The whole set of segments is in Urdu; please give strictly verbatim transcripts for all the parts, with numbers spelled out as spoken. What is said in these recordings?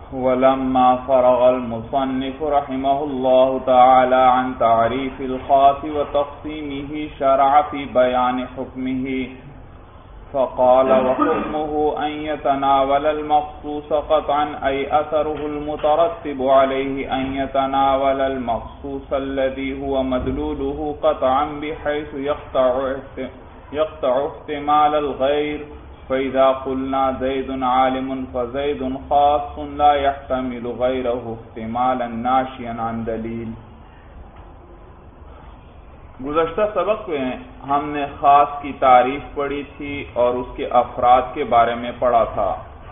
ولما فرغ المصنف رحمه الله تعالى عن تعريف الخاص وتقسيمه شرع في بيان حكمه فقال وحكمه أن يتناول المخصوص قطعا أي أثره المترتب عليه أن يتناول المخصوص الذي هو مدلوله قطعا بحيث يقطع يقطع احتمال الغير فإذا قلنا زيد عالم فزيد خاص لا يحتمل غيره احتمالا ناشئا عن دلیل۔ گزشتہ سبق میں ہم نے خاص کی تعریف پڑھی تھی اور اس کے افراد کے بارے میں پڑھا تھا۔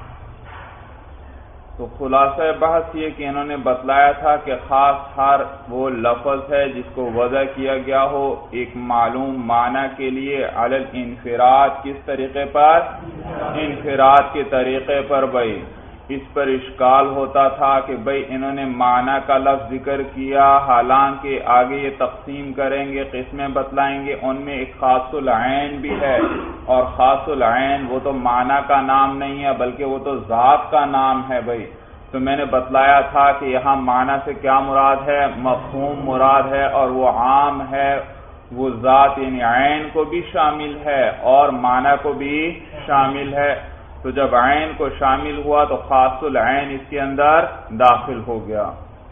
تو خلاصہ بحث یہ کہ انہوں نے بتلایا تھا کہ خاص ہر وہ لفظ ہے جس کو وضع کیا گیا ہو ایک معلوم معنی کے لیے علی الانفراد، کس طریقے پر؟ انفراد کے طریقے پر۔ بھائی اس پر اشکال ہوتا تھا کہ بھئی انہوں نے معنی کا لفظ ذکر کیا، حالانکہ آگے یہ تقسیم کریں گے، قسمیں بتلائیں گے، ان میں ایک خاص العین بھی ہے، اور خاص العین وہ تو معنی کا نام نہیں ہے بلکہ وہ تو ذات کا نام ہے۔ بھئی تو میں نے بتلایا تھا کہ یہاں معنی سے کیا مراد ہے؟ مفہوم مراد ہے، اور وہ عام ہے، وہ ذات یعنی عین کو بھی شامل ہے اور معنی کو بھی شامل ہے۔ تو جب عین کو شامل ہوا تو خاص العین اس کے اندر داخل ہو گیا۔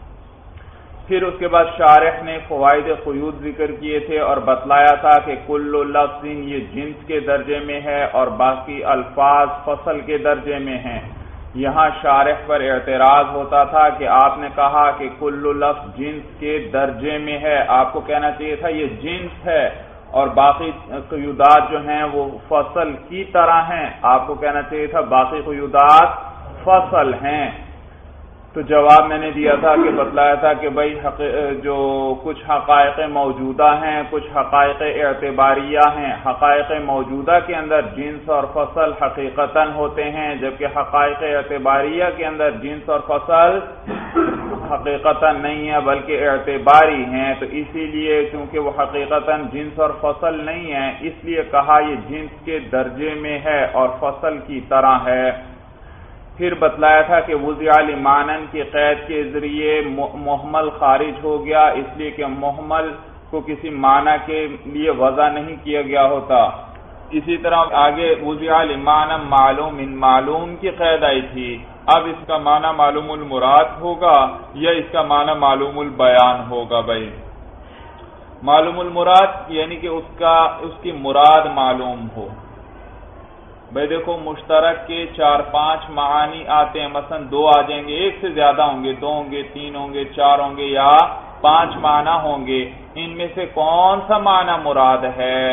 پھر اس کے بعد شارح نے فوائد قیود ذکر کیے تھے اور بتلایا تھا کہ کل لفظ یہ جنس کے درجے میں ہے اور باقی الفاظ فصل کے درجے میں ہیں۔ یہاں شارح پر اعتراض ہوتا تھا کہ آپ نے کہا کہ کل لفظ جنس کے درجے میں ہے، آپ کو کہنا چاہیے تھا یہ جنس ہے، اور باقی قیودات جو ہیں وہ فصل کی طرح ہیں، آپ کو کہنا چاہیے تھا باقی قیودات فصل ہیں۔ تو جواب میں نے دیا تھا کہ بتلایا تھا کہ بھئی جو کچھ حقائق موجودہ ہیں، کچھ حقائق اعتباریہ ہیں۔ حقائق موجودہ کے اندر جنس اور فصل حقیقتاً ہوتے ہیں، جبکہ حقائق اعتباریہ کے اندر جنس اور فصل حقیقتاً نہیں ہے بلکہ اعتباری ہیں۔ تو اسی لیے چونکہ وہ حقیقتاً جنس اور فصل نہیں ہیں، اس لیے کہا یہ جنس کے درجے میں ہے اور فصل کی طرح ہے۔ پھر بتلایا تھا کہ وضع لمانن کی قید کے ذریعے محمل خارج ہو گیا، اس لیے کہ محمل کو کسی معنی کے لیے وضع نہیں کیا گیا ہوتا۔ اسی طرح آگے وضع لمانن معلوم ان معلوم کی قید آئی تھی، اب اس کا معنی معلوم المراد ہوگا یا اس کا معنی معلوم البیان ہوگا۔ بھائی معلوم المراد یعنی کہ اس کا اس کی مراد معلوم ہو۔ بھائی دیکھو مشترک کے چار پانچ معانی آتے ہیں، مثلا دو آ جائیں گے، ایک سے زیادہ ہوں گے، دو ہوں گے، تین ہوں گے، چار ہوں گے یا پانچ معنی ہوں گے، ان میں سے کون سا معنی مراد ہے؟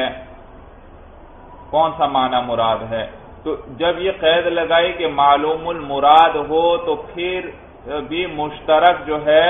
کون سا معنی مراد ہے؟ تو جب یہ قید لگائی کہ معلوم المراد ہو تو پھر بھی مشترک جو ہے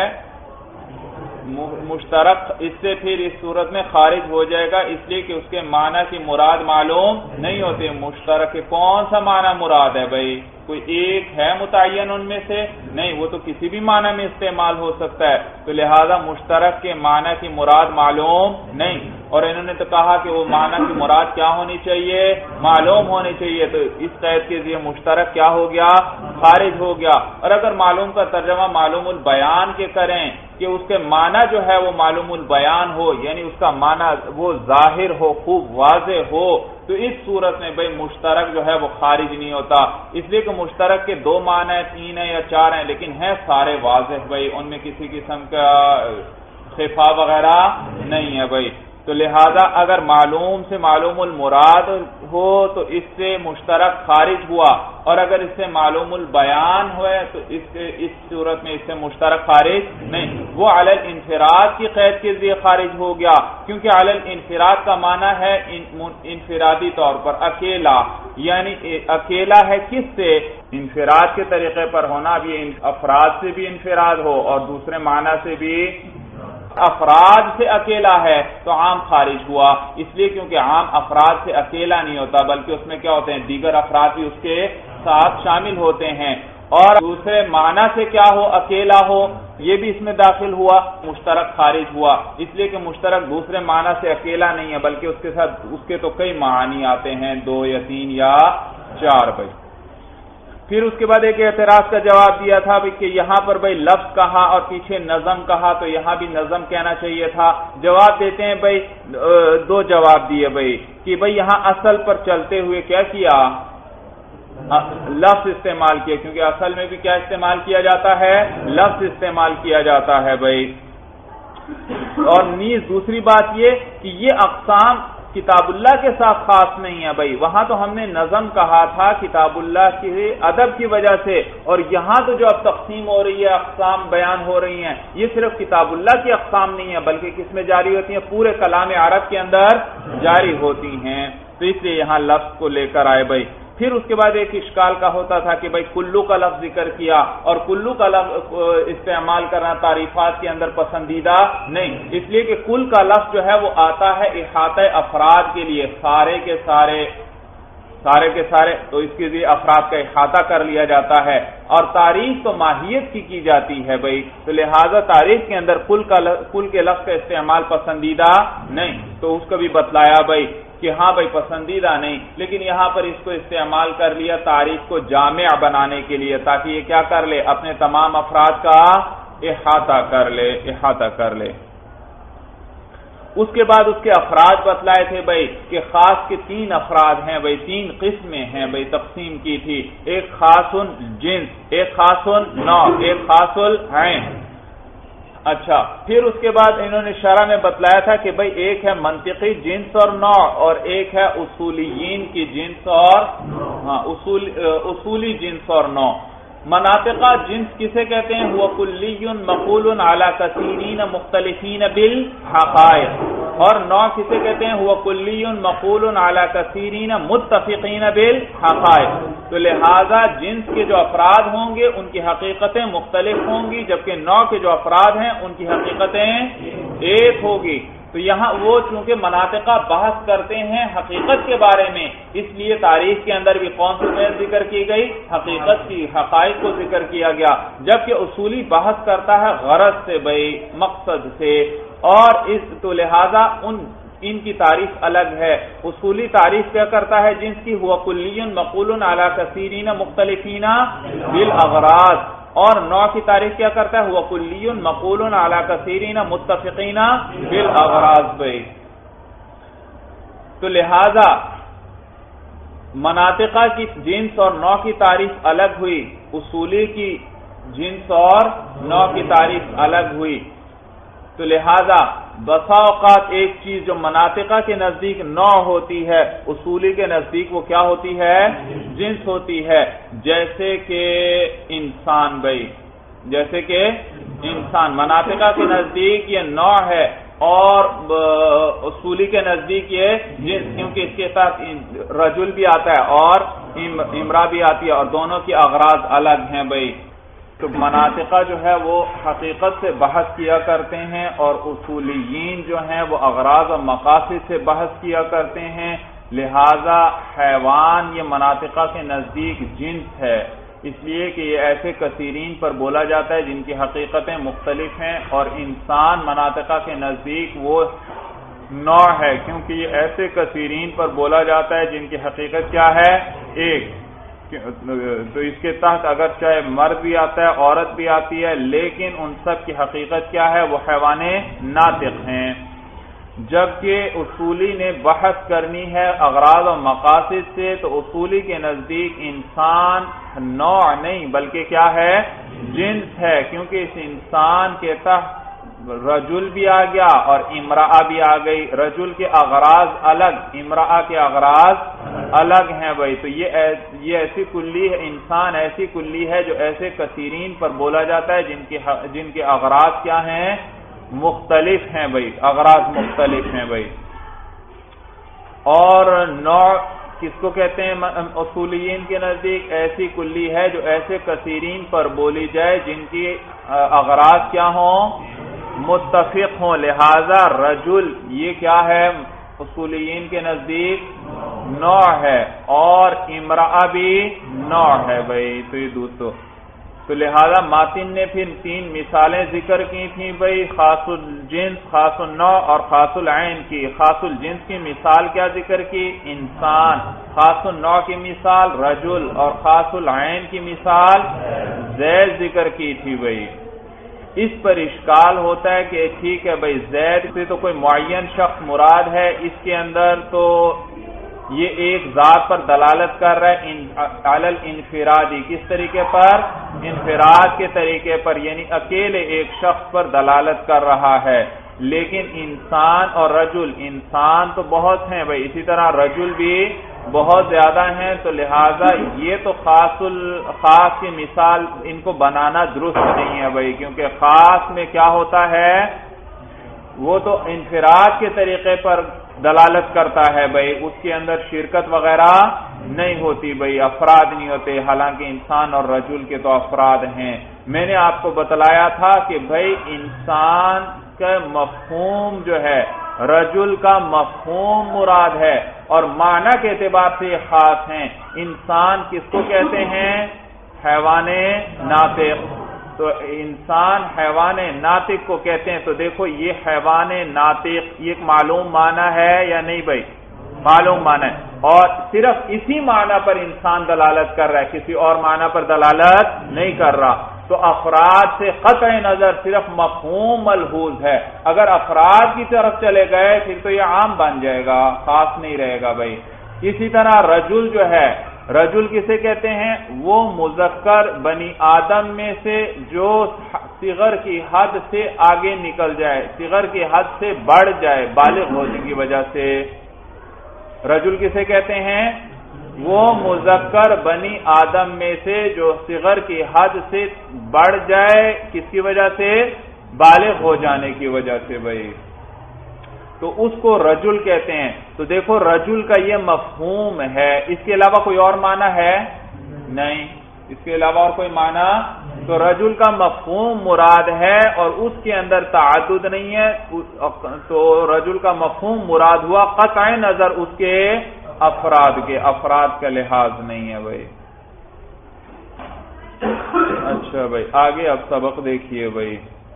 مشترک اس سے پھر اس صورت میں خارج ہو جائے گا، اس لیے کہ اس کے معنی کی مراد معلوم نہیں ہوتے۔ مشترک کون سا معنی مراد ہے؟ بھائی کوئی ایک ہے متعین ان میں سے؟ نہیں، وہ تو کسی بھی معنی میں استعمال ہو سکتا ہے، تو لہذا مشترک کے معنی کی مراد معلوم نہیں۔ اور انہوں نے تو کہا کہ وہ معنی کی مراد کیا ہونی چاہیے؟ معلوم ہونی چاہیے، تو اس قید کے ذریعے مشترک کیا ہو گیا؟ خارج ہو گیا۔ اور اگر معلوم کا ترجمہ معلوم البیان کے کریں کہ اس کے معنی جو ہے وہ معلوم البیان ہو، یعنی اس کا معنی وہ ظاہر ہو، خوب واضح ہو، تو اس صورت میں بھئی مشترک جو ہے وہ خارج نہیں ہوتا، اس لیے کہ مشترک کے دو معنی ہیں، تین ہیں یا چار ہیں، لیکن ہیں سارے واضح، بھئی ان میں کسی قسم کا خفا وغیرہ نہیں ہے۔ بھئی تو لہذا اگر معلوم سے معلوم المراد ہو تو اس سے مشترک خارج ہوا، اور اگر اس سے معلوم البیان ہوئے تو اس سے اس صورت میں اس سے مشترک خارج نہیں، وہ علی الانفراد کی قید کے ذریعے خارج ہو گیا، کیونکہ علی الانفراد کا معنی ہے انفرادی طور پر اکیلا، یعنی اکیلا ہے کس سے؟ انفراد کے طریقے پر ہونا، اب یہ افراد سے بھی انفراد ہو اور دوسرے معنی سے بھی افراد سے اکیلا ہے تو عام خارج ہوا، اس لیے کیونکہ عام افراد سے اکیلا نہیں ہوتا بلکہ اس میں کیا ہوتے ہیں؟ دیگر افراد بھی اس کے ساتھ شامل ہوتے ہیں۔ اور دوسرے معنی سے کیا ہو؟ اکیلا ہو، یہ بھی اس میں داخل ہوا، مشترک خارج ہوا، اس لیے کہ مشترک دوسرے معنی سے اکیلا نہیں ہے بلکہ اس کے ساتھ اس کے تو کئی معانی آتے ہیں، دو یا تین یا چار۔ بھائی پھر اس کے بعد ایک اعتراض کا جواب دیا تھا کہ یہاں پر بھائی لفظ کہا اور پیچھے نظم کہا تو یہاں بھی نظم کہنا چاہیے تھا. جواب دیتے ہیں بھائی دو جواب دیے بھائی کہ بھائی یہاں اصل پر چلتے ہوئے کیا کیا لفظ استعمال کیا, کیونکہ اصل میں بھی کیا استعمال کیا جاتا ہے لفظ استعمال کیا جاتا ہے بھائی. اور نیز دوسری بات یہ کہ یہ اقسام کتاب اللہ کے ساتھ خاص نہیں ہے بھائی, وہاں تو ہم نے نظم کہا تھا کتاب اللہ کے ادب کی وجہ سے, اور یہاں تو جو اب تقسیم ہو رہی ہے اقسام بیان ہو رہی ہیں یہ صرف کتاب اللہ کی اقسام نہیں ہے بلکہ کس میں جاری ہوتی ہیں پورے کلام عرب کے اندر جاری ہوتی ہیں. تو اس لیے یہاں لفظ کو لے کر آئے بھائی. پھر اس کے بعد ایک اشکال کا ہوتا تھا کہ بھائی کلو کا لفظ ذکر کیا اور کلو کا لفظ استعمال کرنا تعریفات کے اندر پسندیدہ نہیں, اس لیے کہ کل کا لفظ جو ہے وہ آتا ہے احاطہ افراد کے لیے, سارے کے سارے سارے کے سارے تو اس کے لیے افراد کا احاطہ کر لیا جاتا ہے, اور تعریف تو ماہیت کی کی جاتی ہے بھائی, تو لہذا تعریف کے اندر کل کا کل کے لفظ کا استعمال پسندیدہ نہیں. تو اس کو بھی بتلایا بھائی کہ ہاں بھائی پسندیدہ نہیں, لیکن یہاں پر اس کو استعمال کر لیا تعریف کو جامع بنانے کے لیے تاکہ یہ کیا کر لے اپنے تمام افراد کا احاطہ کر لے احاطہ کر لے. اس کے بعد اس کے افراد بتلائے تھے بھائی کہ خاص کے تین افراد ہیں بھائی, تین قسمیں ہیں بھائی, تقسیم کی تھی, ایک خاص جنس, ایک خاص نوع, ایک خاص العین. اچھا پھر اس کے بعد انہوں نے شرح میں بتلایا تھا کہ بھائی ایک ہے منطقی جنس اور نوع, اور ایک ہے اصولیین کی جنس اور ہاں اصول اصولی جنس اور نوع. مناطقہ جنس کسے کہتے ہیں؟ وہ کلی مقول علی کثیرین مختلفین بالحقائق. اور نوع کسے کہتے ہیں؟ وہ کلی مقول علی کثیرین متفقین بالحقائق. تو لہذا جنس کے جو افراد ہوں گے ان کی حقیقتیں مختلف ہوں گی, جبکہ نوع کے جو افراد ہیں ان کی حقیقتیں ایک ہوگی. تو یہاں وہ چونکہ مناطقہ بحث کرتے ہیں حقیقت کے بارے میں, اس لیے تاریخ کے اندر بھی کون سی ذکر کی گئی؟ حقیقت کی, حقائق کو ذکر کیا گیا, جبکہ اصولی بحث کرتا ہے غرض سے بھائی, مقصد سے, اور اس تو لہذا ان ان کی تعریف الگ ہے. اصولی تعریف کیا کرتا ہے جنس کی؟ ہوا کلی مقول علی کثیرین مختلفین بالاغراض. اور نوع کی تعریف کیا کرتا ہے؟ ہوا کلی مقول علی کثیرین متفقین بالاغراض بھائی. تو لہذا مناطقہ کی جنس اور نوع کی تعریف الگ ہوئی, اصولی کی جنس اور نوع کی تعریف الگ ہوئی. تو لہذا بسا اوقات ایک چیز جو مناطقہ کے نزدیک نوع ہوتی ہے اصولی کے نزدیک وہ کیا ہوتی ہے؟ جنس ہوتی ہے. جیسے کہ انسان بھائی, جیسے کہ انسان مناطقہ کے نزدیک یہ نوع ہے اور اصولی کے نزدیک یہ جنس, کیونکہ اس کے ساتھ رجل بھی آتا ہے اور امرا بھی آتی ہے اور دونوں کی اغراض الگ ہیں بھائی. تو مناطقہ جو ہے وہ حقیقت سے بحث کیا کرتے ہیں اور اصولیین جو ہیں وہ اغراض اور مقاصد سے بحث کیا کرتے ہیں. لہذا حیوان یہ مناطقہ کے نزدیک جنس ہے, اس لیے کہ یہ ایسے کثیرین پر بولا جاتا ہے جن کی حقیقتیں مختلف ہیں, اور انسان مناطقہ کے نزدیک وہ نوع ہے کیونکہ یہ ایسے کثیرین پر بولا جاتا ہے جن کی حقیقت کیا ہے؟ ایک. تو اس کے تحت اگر چاہے مرد بھی آتا ہے عورت بھی آتی ہے, لیکن ان سب کی حقیقت کیا ہے؟ وہ حیوان ناطق ہیں. جبکہ اصولی نے بحث کرنی ہے اغراض و مقاصد سے, تو اصولی کے نزدیک انسان نوع نہیں بلکہ کیا ہے؟ جنس ہے, کیونکہ اس انسان کے تحت رجل بھی آ گیا اور امرأہ بھی آ گئی. رجل کے اغراض الگ, امرأہ کے اغراض الگ ہیں بھائی. تو یہ یہ ایسی کلی ہے, انسان ایسی کلی ہے جو ایسے کثیرین پر بولا جاتا ہے جن کے جن کے اغراض کیا ہیں؟ مختلف ہیں بھائی, اغراض مختلف ہیں بھائی. اور نوع کس کو کہتے ہیں اصولیین کے نزدیک؟ ایسی کلی ہے جو ایسے کثیرین پر بولی جائے جن کی اغراض کیا ہوں؟ متفق ہوں. لہذا رجل یہ کیا ہے اصولیین کے نزدیک؟ نوع ہے, اور امرأہ بھی نوع ہے بھائی. تو یہ دوستو تو لہذا ماتن نے پھر تین مثالیں ذکر کی تھیں بھائی، خاص الجنس، خاص النوع اور خاص العین کی۔ خاص الجنس کی مثال کیا ذکر کی؟ انسان۔ خاص النوع کی مثال رجل، اور خاص العین کی مثال زید ذکر کی تھی بھائی۔ اس پر اشکال ہوتا ہے کہ ٹھیک ہے بھائی، زید سے تو کوئی معین شخص مراد ہے، اس کے اندر تو یہ ایک ذات پر دلالت کر رہا ہے علی الانفرادی، کس طریقے پر؟ انفراد کے طریقے پر، یعنی اکیلے ایک شخص پر دلالت کر رہا ہے۔ لیکن انسان اور رجل، انسان تو بہت ہیں بھائی، اسی طرح رجل بھی بہت زیادہ ہیں، تو لہذا یہ تو خاص الخاص کی مثال ان کو بنانا درست نہیں ہے بھائی، کیونکہ خاص میں کیا ہوتا ہے، وہ تو انفراد کے طریقے پر دلالت کرتا ہے بھائی، اس کے اندر شرکت وغیرہ نہیں ہوتی بھائی، افراد نہیں ہوتے، حالانکہ انسان اور رجل کے تو افراد ہیں۔ میں نے آپ کو بتلایا تھا کہ بھائی انسان کا مفہوم جو ہے رجل کا مفہوم مراد ہے، اور معنی کے اعتبار سے یہ خاص ہیں۔ انسان کس کو کہتے ہیں؟ حیوان ناطق۔ تو انسان حیوان ناطق کو کہتے ہیں، تو دیکھو یہ حیوان ناطق یہ ایک معلوم معنی ہے یا نہیں بھائی؟ معلوم معنی ہے، اور صرف اسی معنی پر انسان دلالت کر رہا ہے، کسی اور معنی پر دلالت نہیں کر رہا۔ تو افراد سے قطع نظر صرف مفہوم ملحوظ ہے، اگر افراد کی طرف چلے گئے پھر تو یہ عام بن جائے گا، خاص نہیں رہے گا بھائی۔ اسی طرح رجل جو ہے، رجل کسے کہتے ہیں؟ وہ مذکر بنی آدم میں سے جو صغر کی حد سے آگے نکل جائے، صغر کی حد سے بڑھ جائے بالغ ہونے کی وجہ سے۔ رجل کسے کہتے ہیں؟ وہ مذکر بنی آدم میں سے جو صغر کی حد سے بڑھ جائے، کس کی وجہ سے؟ بالغ ہو جانے کی وجہ سے بھائی، تو اس کو رجل کہتے ہیں۔ تو دیکھو رجل کا یہ مفہوم ہے، اس کے علاوہ کوئی اور معنی ہے نہیں، اس کے علاوہ اور کوئی معنی، تو رجل کا مفہوم مراد ہے اور اس کے اندر تعدد نہیں ہے، تو رجل کا مفہوم مراد ہوا قطع نظر اس کے افراد کے، افراد کا لحاظ نہیں ہے بھائی۔ اچھا بھائی آگے اب سبق دیکھیے بھائی۔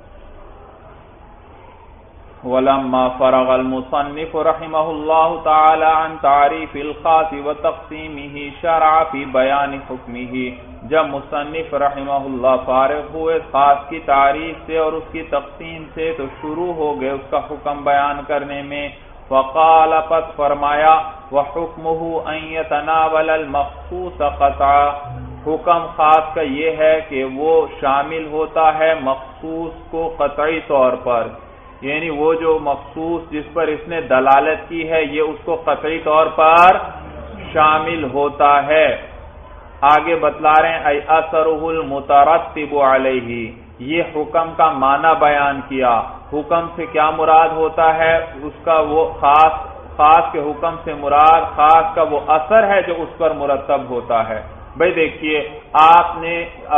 وَلَمَّا فَرَغَ الْمُصَنِّفُ رَحِمَهُ اللَّهُ تَعَالَى عَنْ تَعْرِيفِ الْخَاصِ وَتَقْسِيمِهِ شَرَعَ فِي بَيَانِ حُكْمِهِ، جب مصنف رحمہ اللہ فارغ ہوئے خاص کی تعریف سے اور اس کی تقسیم سے تو شروع ہو گئے اس کا حکم بیان کرنے میں۔ فقال پس فرمایا وَحُكْمُهُ أَن يَتَنَاوَلَ الْمَخْصُوصَ قَطْعًا، حکم خاص کا یہ ہے کہ وہ شامل ہوتا ہے مخصوص کو قطعی طور پر، یعنی وہ جو مخصوص جس پر اس نے دلالت کی ہے یہ اس کو قطعی طور پر شامل ہوتا ہے۔ آگے بتلا رہے ہیں اَيْ أَثَرُهُ الْمُتَرَتِّبُ عَلَيْهِ، یہ حکم کا معنی بیان کیا۔ حکم سے کیا مراد ہوتا ہے؟ اس کا وہ خاص، خاص کے حکم سے مراد خاص کا وہ اثر ہے جو اس پر مرتب ہوتا ہے۔ بھائی دیکھیے آپ نے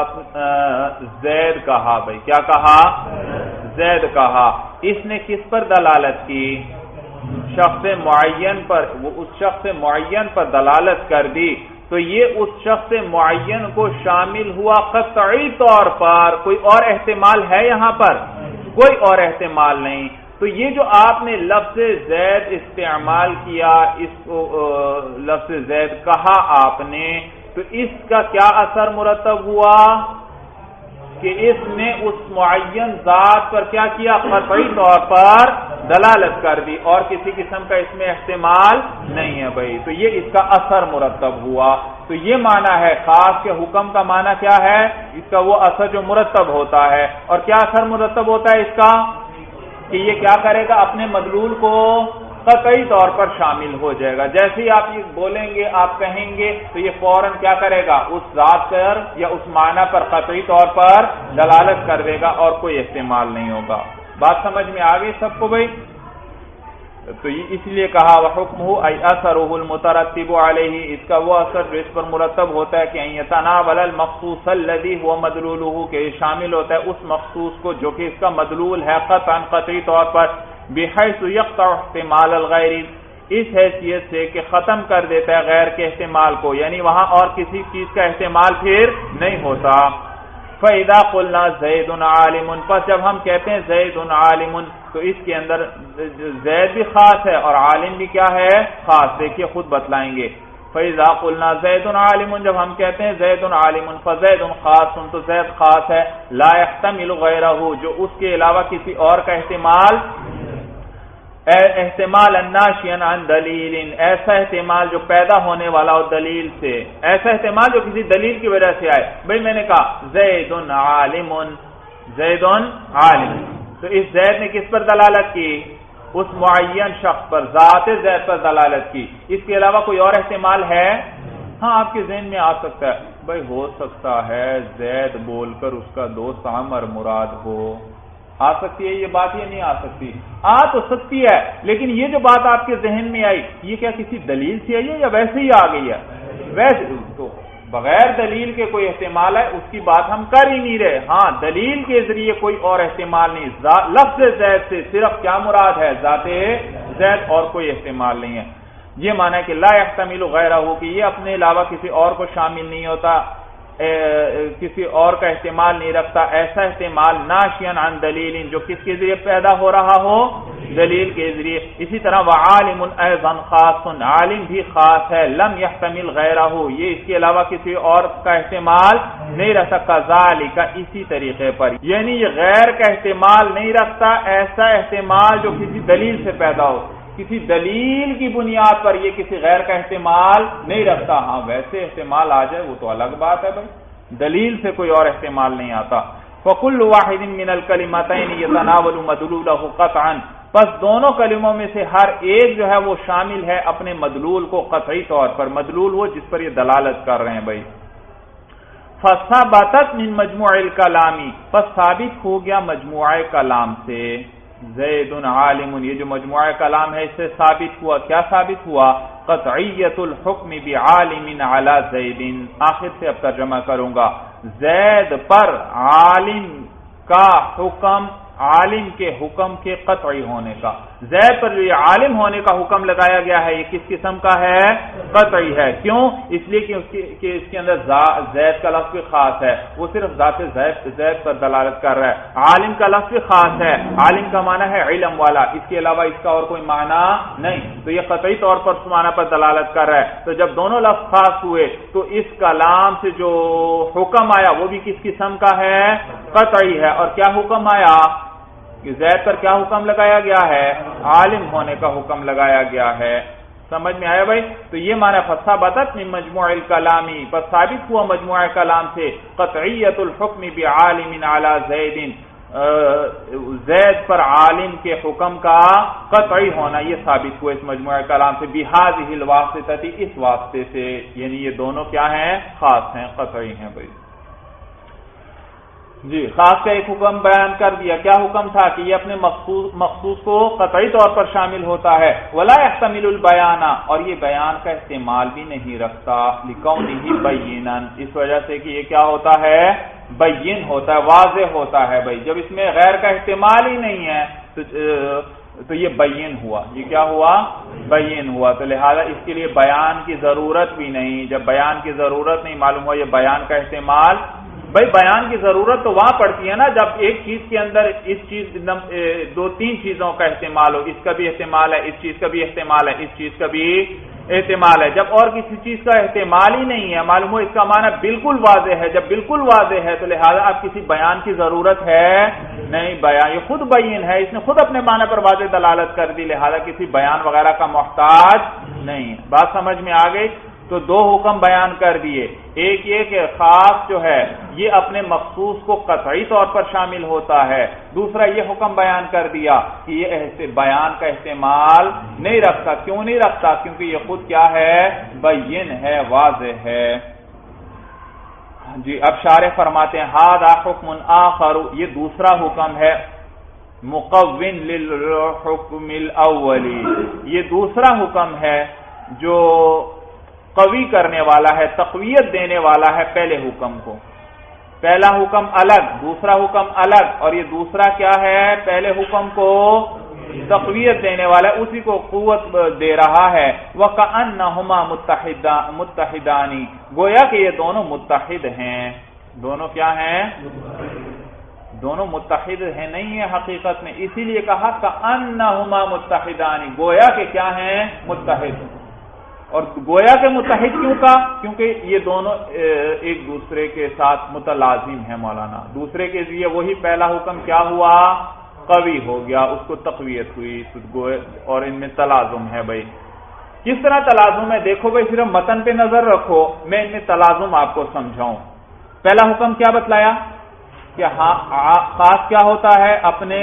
زید کہا، بھائی کیا کہا؟ زید کہا، اس نے کس پر دلالت کی؟ شخص معین پر، وہ اس شخص معین پر دلالت کر دی، تو یہ اس شخص معین کو شامل ہوا قطعی طور پر۔ کوئی اور احتمال ہے یہاں پر؟ کوئی اور احتمال نہیں۔ تو یہ جو آپ نے لفظ زید استعمال کیا، اس کو لفظ زید کہا آپ نے، تو اس کا کیا اثر مرتب ہوا کہ اس نے اس معین ذات پر کیا کیا؟ قطعی طور پر دلالت کر دی، اور کسی قسم کا اس میں احتمال نہیں ہے بھائی، تو یہ اس کا اثر مرتب ہوا۔ تو یہ معنی ہے خاص کے حکم کا معنی کیا ہے؟ اس کا وہ اثر جو مرتب ہوتا ہے، اور کیا اثر مرتب ہوتا ہے اس کا؟ کہ یہ کیا کرے گا؟ اپنے مدلول کو قطعی طور پر شامل ہو جائے گا۔ جیسے ہی آپ یہ بولیں گے، آپ کہیں گے، تو یہ فوراً کیا کرے گا؟ اس ذات پر یا اس معنی پر قطعی طور پر دلالت کر دے گا، اور کوئی احتمال نہیں ہوگا۔ بات سمجھ میں آ گئی سب کو بھائی؟ تو اس لیے کہا وَحُكْمُهُ أَيْ أَثَرُهُ الْمُتَرَتِّبُ عَلَيْهِ، اس کا وہ اثر جو اس پر مرتب ہوتا ہے کہ أَن يَتَنَاوَلَ الْمَخْصُوصَ الَّذِي هُوَ مَدْلُولُهُ، کہ یہ شامل ہوتا ہے اس مخصوص کو جو کہ اس کا مدلول ہے قطعاً قطعی طور پر، بِحَيْثُ يَقْطَعُ احْتِمَالَ الْغَيْرِ، اس حیثیت سے کہ ختم کر دیتا ہے غیر کے احتمال کو، یعنی وہاں اور کسی چیز کا احتمال پھر نہیں ہوتا۔ فَإِذَا قُلْنَا زَيْدٌ عَالِمٌ، پس جب ہم کہتے ہیں زید عالم تو اس کے اندر زید بھی خاص ہے اور عالم بھی کیا ہے خاص، دیکھیے خود بتلائیں گے. فَإِذَا قُلْنَا زَيْدٌ عَالِمٌ، جب ہم کہتے ہیں زید عالم فزید خاص، تو زید خاص ہے، لا يحتمل غیرہ، جو اس کے علاوہ کسی اور کا احتمال احتمال ناشئا عن دلیل، ایسا احتمال جو پیدا ہونے والا ہو دلیل سے، ایسا احتمال جو کسی دلیل کی وجہ سے آئے. بھئی میں نے کہا زید عالم، زید عالم، تو اس زید نے کس پر دلالت کی؟ اس معین شخص پر، ذات زید پر دلالت کی. اس کے علاوہ کوئی اور احتمال ہے؟ ہاں آپ کے ذہن میں آ سکتا ہے، بھئی ہو سکتا ہے زید بول کر اس کا دوست عمر مراد ہو. آ سکتی ہے یہ بات یا نہیں آ سکتی؟ آ تو سکتی ہے، لیکن یہ جو بات آپ کے ذہن میں آئی یہ کیا کسی دلیل سے آئی ہے یا ویسے ہی آ گئی ہے؟ ویسے تو بغیر دلیل کے کوئی احتمال ہے اس کی بات ہم کر ہی نہیں رہے. ہاں دلیل کے ذریعے کوئی اور احتمال نہیں، لفظ زید سے صرف کیا مراد ہے؟ ذات زید، اور کوئی احتمال نہیں ہے. یہ معنی ہے کہ لا يحتمل غیرہ، کہ یہ اپنے علاوہ کسی اور کو شامل نہیں ہوتا، کسی اور کا احتمال نہیں رکھتا، ایسا احتمال ناشئا عن دلیل جو کس کے ذریعے پیدا ہو رہا ہو؟ دلیل کے ذریعے. اسی طرح وعالم ایضا خاص، عالم بھی خاص ہے، لم يحتمل غیرہ، یہ اس کے علاوہ کسی اور کا احتمال نہیں رکھ سکتا. ذالک، اسی طریقے پر، یعنی یہ غیر کا احتمال نہیں رکھتا، ایسا احتمال جو کسی دلیل سے پیدا ہو، کسی دلیل کی بنیاد پر یہ کسی غیر کا احتمال نہیں رکھتا. ہاں ویسے احتمال آ جائے وہ تو الگ بات ہے بھائی، دلیل سے کوئی اور احتمال نہیں آتا. فَكُلُّ وَاحِدٍ مِّنَ الْكَلِمَتَيْنِ يَتَنَاوَلُ مَدْلُولَهُ قَطْعًا، پس دونوں کلموں میں سے ہر ایک جو ہے وہ شامل ہے اپنے مدلول کو قطعی طور پر، مدلول وہ جس پر یہ دلالت کر رہے ہیں بھائی. فَثَبَتَتْ مِن مَجْمُوعِ الْكَلَامِ، پس ثابت ہو گیا مجموعہ کلام سے زید عالم، یہ جو مجموعہ کلام ہے اس سے ثابت ہوا، کیا ثابت ہوا؟ قطعیت الحکم بعالم علی زید. آخر سے اب ترجمہ کروں گا، زید پر عالم کا حکم، عالم کے حکم کے قطعی ہونے کا، زید پر جو یہ عالم ہونے کا حکم لگایا گیا ہے یہ کس قسم کا ہے؟ قطعی ہے. کیوں؟ اس لیے کہ اس, کہ اس کے اندر زید کا لفظ بھی خاص ہے، وہ صرف ذات زید, زید پر دلالت کر رہا ہے. عالم کا لفظ بھی خاص ہے، عالم کا معنی ہے علم والا، اس کے علاوہ اس کا اور کوئی معنی نہیں، تو یہ قطعی طور پر اس معنی پر دلالت کر رہا ہے. تو جب دونوں لفظ خاص ہوئے تو اس کلام سے جو حکم آیا وہ بھی کس قسم کا ہے؟ قطعی ہے. اور کیا حکم آیا؟ کہ زید پر کیا حکم لگایا گیا ہے؟ عالم ہونے کا حکم لگایا گیا ہے. سمجھ میں آیا بھائی؟ تو یہ معنی فثبتت من مجموع الکلام، پس ثابت ہوا مجموعہ کلام سے قطعیت الحکم بعالم علی زید، زید پر عالم کے حکم کا قطعی ہونا یہ ثابت ہوا اس مجموعہ کلام سے، بہذہ الواسطہ، اس واسطے سے، یعنی یہ دونوں کیا ہیں؟ خاص ہیں، قطعی ہیں بھائی. جی خاص کا ایک حکم بیان کر دیا، کیا حکم تھا؟ کہ یہ اپنے مخصوص مخصوص کو قطعی طور پر شامل ہوتا ہے. ولا يحتمل البیان، اور یہ بیان کا استعمال بھی نہیں رکھتا، لکونہ بینا، اس وجہ سے کہ یہ کیا ہوتا ہے؟ بین ہوتا ہے، واضح ہوتا ہے بھائی. جب اس میں غیر کا احتمال ہی نہیں ہے تو تو یہ بین ہوا، یہ کیا ہوا؟ بین ہوا. تو لہذا اس کے لیے بیان کی ضرورت بھی نہیں. جب بیان کی ضرورت نہیں معلوم ہوا یہ بیان کا استعمال، بھائی بیان کی ضرورت تو وہاں پڑتی ہے نا جب ایک چیز کے اندر اس چیز دو تین چیزوں کا استعمال ہو، اس کا بھی استعمال ہے، اس چیز کا بھی استعمال ہے، اس چیز کا بھی استعمال ہے. جب اور کسی چیز کا استعمال ہی نہیں ہے معلوم ہو اس کا معنی بالکل واضح ہے. جب بالکل واضح ہے تو لہذا اب کسی بیان کی ضرورت ہے نہیں، بیان یہ خود بین ہے، اس نے خود اپنے معنی پر واضح دلالت کر دی، لہذا کسی بیان وغیرہ کا محتاج نہیں. بات سمجھ میں آ گئی؟ تو دو حکم بیان کر دیے، ایک یہ کہ خاص جو ہے یہ اپنے مخصوص کو قطعی طور پر شامل ہوتا ہے، دوسرا یہ حکم بیان کر دیا کہ یہ بیان کا استعمال نہیں رکھتا. کیوں نہیں رکھتا؟ کیونکہ یہ خود کیا ہے؟ بین ہے، واضح ہے. جی اب شارح فرماتے ہیں ھذا حکم آخر، یہ دوسرا حکم ہے، مقوّن للحکم الاولی، یہ دوسرا حکم ہے جو قوی کرنے والا ہے، تقویت دینے والا ہے پہلے حکم کو. پہلا حکم الگ، دوسرا حکم الگ، اور یہ دوسرا کیا ہے؟ پہلے حکم کو تقویت دینے والا ہے، اسی کو قوت دے رہا ہے. وَكَأَنَّهُمَا مُتَّحِدَانِ، گویا کہ یہ دونوں متحد ہیں. دونوں کیا ہیں؟ دونوں متحد ہیں نہیں ہیں حقیقت میں، اسی لیے کہا کأنہما متحدان، گویا کہ کیا ہیں؟ متحد۔ اور گویا کہ متحد کیوں کہا؟ کیونکہ یہ دونوں ایک دوسرے کے ساتھ متلازم ہیں مولانا، دوسرے کے ذریعے وہی پہلا حکم کیا ہوا؟ قوی ہو گیا، اس کو تقویت ہوئی، اور ان میں تلازم ہے بھائی۔ کس طرح تلازم ہے دیکھو بھائی، صرف متن پہ نظر رکھو، میں ان میں تلازم آپ کو سمجھاؤں۔ پہلا حکم کیا بتلایا کہ خاص کیا ہوتا ہے؟ اپنے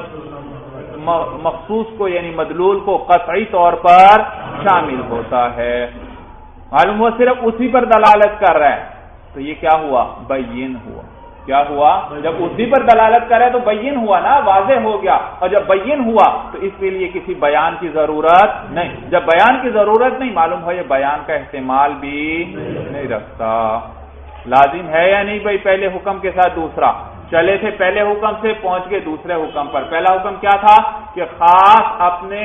مخصوص کو یعنی مدلول کو قطعی طور پر شامل ہوتا ہے، معلوم ہوا صرف اسی پر دلالت کر رہا ہے، تو یہ کیا ہوا؟ بین ہوا۔ کیا ہوا؟ جب اسی پر دلالت کرے تو بین ہوا نا، واضح ہو گیا، اور جب بین ہوا تو اس کے لیے کسی بیان کی ضرورت نہیں، جب بیان کی ضرورت نہیں معلوم ہو یہ بیان کا احتمال بھی نہیں رکھتا۔ لازم ہے یا نہیں بھائی؟ پہلے حکم کے ساتھ دوسرا، چلے تھے پہلے حکم سے پہنچ گئے دوسرے حکم پر۔ پہلا حکم کیا تھا کہ خاص اپنے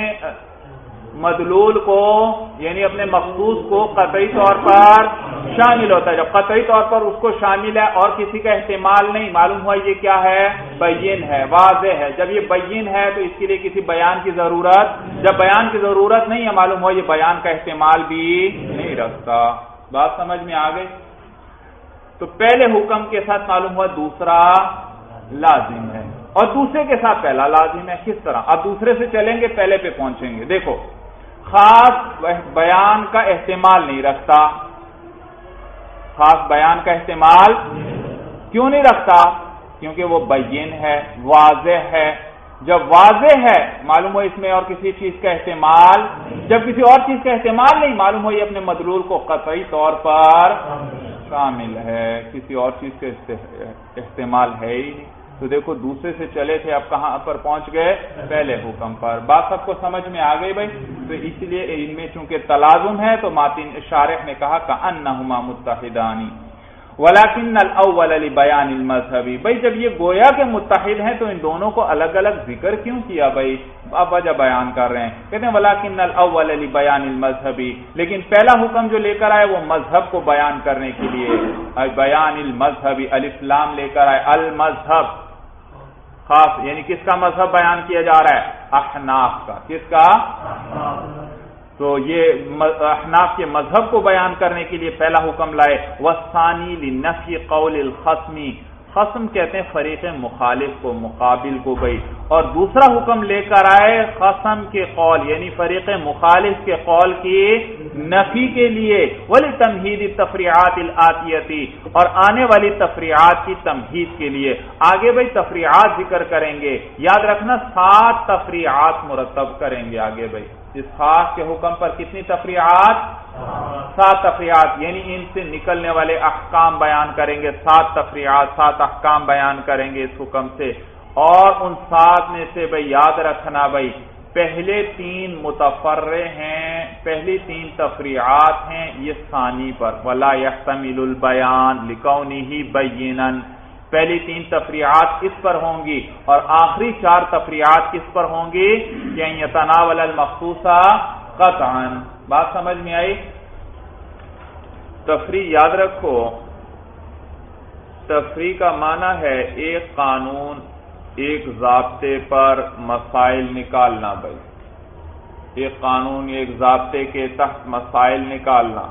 مدلول کو یعنی اپنے مخصوص کو قطعی طور پر شامل ہوتا ہے، جب قطعی طور پر اس کو شامل ہے اور کسی کا احتمال نہیں معلوم ہوا یہ کیا ہے؟ بین ہے، واضح ہے۔ جب یہ بین ہے تو اس کے لیے کسی بیان کی ضرورت، جب بیان کی ضرورت نہیں ہے معلوم ہوا یہ بیان کا احتمال بھی نہیں رکھتا۔ بات سمجھ میں آ گئی؟ تو پہلے حکم کے ساتھ معلوم ہوا دوسرا لازم ہے، اور دوسرے کے ساتھ پہلا لازم ہے۔ کس طرح؟ اب دوسرے سے چلیں گے پہلے پہ پہنچیں گے۔ دیکھو، خاص بیان کا احتمال نہیں رکھتا، خاص بیان کا احتمال کیوں نہیں رکھتا؟ کیونکہ وہ بین ہے، واضح ہے۔ جب واضح ہے معلوم ہو اس میں اور کسی چیز کا احتمال، جب کسی اور چیز کا احتمال نہیں معلوم ہو یہ اپنے مدلول کو قطعی طور پر شامل ہے، کسی اور چیز کا احتمال ہے ہی نہیں۔ تو دیکھو دوسرے سے چلے تھے، اب کہاں پر پہنچ گئے؟ پہلے حکم پر۔ بات سب کو سمجھ میں آ گئی بھائی؟ تو اس لیے ان میں چونکہ تلازم ہے تو ماتن شارح نے کہا کأنہما متحدان ولکن الاول لبیان المذہبی۔ بھائی جب یہ گویا کہ متحد ہیں تو ان دونوں کو الگ الگ ذکر کیوں کیا بھائی؟ اب وجہ بیان کر رہے ہیں، کہتے ہیں ولکن الاول لبیان المذہبی، لیکن پہلا حکم جو لے کر آئے وہ مذہب کو بیان کرنے کے لیے، بیان المذہبی، الف لام لے کر آئے، المذہب خاص یعنی کس کا مذہب بیان کیا جا رہا ہے؟ احناف کا۔ کس کا؟ تو یہ احناف کے مذہب کو بیان کرنے کے لیے پہلا حکم لائے۔ والثانی لنفی قول الخصم، خصم کہتے ہیں فریق مخالف کو، مقابل کو بھائی، اور دوسرا حکم لے کر آئے خصم کے قول یعنی فریق مخالف کے قول کی نفی کے لیے، ولتمہید التفریعات الآتیتی، اور آنے والی تفریعات کی تمہید کے لیے۔ آگے بھائی تفریعات ذکر کریں گے، یاد رکھنا سات تفریعات مرتب کریں گے آگے بھائی۔ اس خاص کے حکم پر کتنی تفریعات؟ سات تفریعات، یعنی ان سے نکلنے والے احکام بیان کریں گے، سات تفریعات، سات احکام بیان کریں گے اس حکم سے۔ اور ان سات میں سے بھائی یاد رکھنا بھائی پہلے تین متفرع ہیں، پہلی تین تفریعات ہیں یہ ثانی پر، ولا يحتمل البیان لکونہ بینا، پہلی تین تفریعات اس پر ہوں گی، اور آخری چار تفریعات کس پر ہوں گی؟ کہ یتناول المخصوص قطعا۔ بات سمجھ میں آئی؟ تفریع یاد رکھو، تفریع کا معنی ہے ایک قانون، ایک ضابطے پر مسائل نکالنا بھائی، ایک قانون ایک ضابطے کے تحت مسائل نکالنا،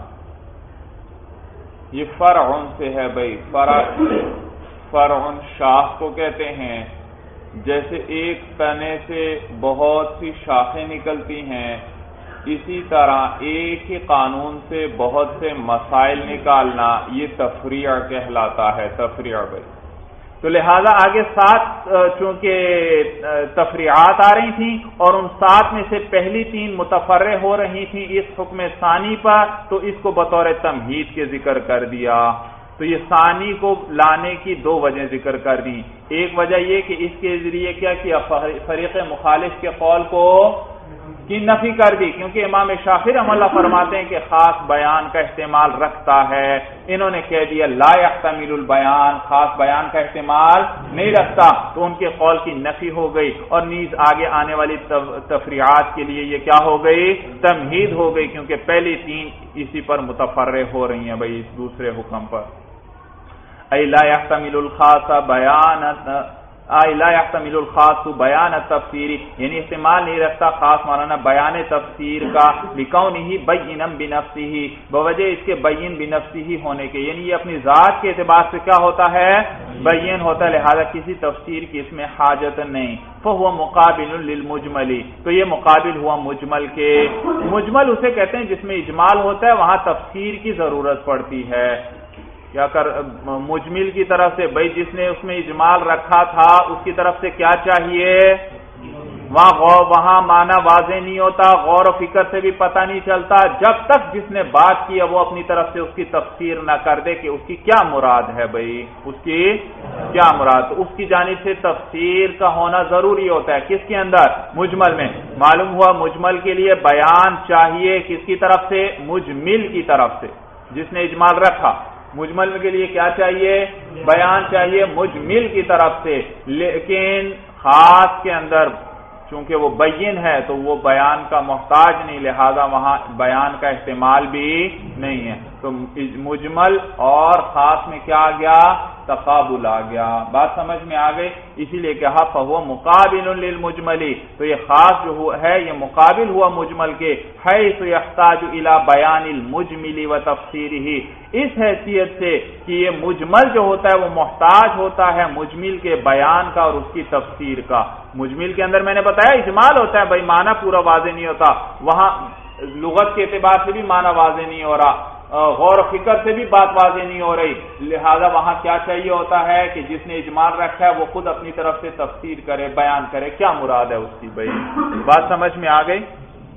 یہ فرع سے ہے بھائی۔ فرع فرع شاخ کو کہتے ہیں، جیسے ایک تنے سے بہت سی شاخیں نکلتی ہیں، اسی طرح ایک ہی قانون سے بہت سے مسائل نکالنا یہ تفریع کہلاتا ہے، تفریع بھائی۔ تو لہذا آگے سات چونکہ تفریعات آ رہی تھیں اور ان سات میں سے پہلی تین متفرع ہو رہی تھیں اس حکم ثانی پر، تو اس کو بطور تمہید کے ذکر کر دیا۔ تو یہ ثانی کو لانے کی دو وجہ ذکر کر دی، ایک وجہ یہ کہ اس کے ذریعے کیا کیا؟ فریق مخالف کے قول کو کی نفی کر دی، کیونکہ امام شافعی رحمہ اللہ فرماتے ہیں کہ خاص بیان کا احتمال رکھتا ہے، انہوں نے کہہ دیا لا يحتمل البیان، خاص بیان کا احتمال نہیں رکھتا، تو ان کے قول کی نفی ہو گئی، اور نیز آگے آنے والی تفریعات کے لیے یہ کیا ہو گئی؟ تمہید ہو گئی، کیونکہ پہلی تین اسی پر متفرع ہو رہی ہیں بھائی اس دوسرے حکم پر۔ ای لا يحتمل الخاص بیان ای لا يحتمل الخاص بیان تفسیری، یعنی احتمال نہیں رکھتا خاص مولانا بیان تفسیر کا، لکونہ بینا بنفسہ، بوجہ اس کے بین بنفسہ ہونے کے، یعنی یہ اپنی ذات کے اعتبار سے کیا ہوتا ہے؟ بین ہوتا ہے، لہذا کسی تفسیر کی اس میں حاجت نہیں۔ فہو مقابل للمجمل، تو یہ مقابل ہوا مجمل کے۔ مجمل اسے کہتے ہیں جس میں اجمال ہوتا ہے، وہاں تفسیر کی ضرورت پڑتی ہے۔ کیا کر مجمل کی طرف سے بھائی جس نے اس میں اجمال رکھا تھا اس کی طرف سے کیا چاہیے؟ وہاں غور وہاں معنی واضح نہیں ہوتا، غور و فکر سے بھی پتہ نہیں چلتا جب تک جس نے بات کی ہے وہ اپنی طرف سے اس کی تفسیر نہ کر دے کہ اس کی کیا مراد ہے، بھائی اس کی کیا مراد، تو اس کی جانب سے تفسیر کا ہونا ضروری ہوتا ہے۔ کس کے اندر؟ مجمل میں۔ معلوم ہوا مجمل کے لیے بیان چاہیے کس کی طرف سے؟ مجمل کی طرف سے، جس نے اجمال رکھا۔ مجمل کے لیے کیا چاہیے؟ بیان چاہیے مجمل کی طرف سے، لیکن خاص کے اندر چونکہ وہ بین ہے تو وہ بیان کا محتاج نہیں، لہذا وہاں بیان کا احتمال بھی نہیں ہے۔ تو مجمل اور خاص میں کیا آ گیا؟ تقابل آ گیا۔ بات سمجھ میں آ گئی؟ اسی لیے کہا فہو مقابل للمجمل، تو یہ خاص جو ہے یہ مقابل ہوا مجمل کے، حیث یحتاج الی بیان المجمل و تفسیرہ، اس حیثیت سے کہ یہ مجمل جو ہوتا ہے وہ محتاج ہوتا ہے مجمل کے بیان کا اور اس کی تفسیر کا۔ مجمل کے اندر میں نے بتایا اجمال ہوتا ہے، بھائی معنی پورا واضح نہیں ہوتا، وہاں لغت کے اعتبار سے بھی معنی واضح نہیں ہو رہا، غور و فکر سے بھی بات واضح نہیں ہو رہی، لہذا وہاں کیا چاہیے ہوتا ہے کہ جس نے اجمال رکھا ہے وہ خود اپنی طرف سے تفسیر کرے، بیان کرے کیا مراد ہے اس کی۔ بھائی بات سمجھ میں آ گئی؟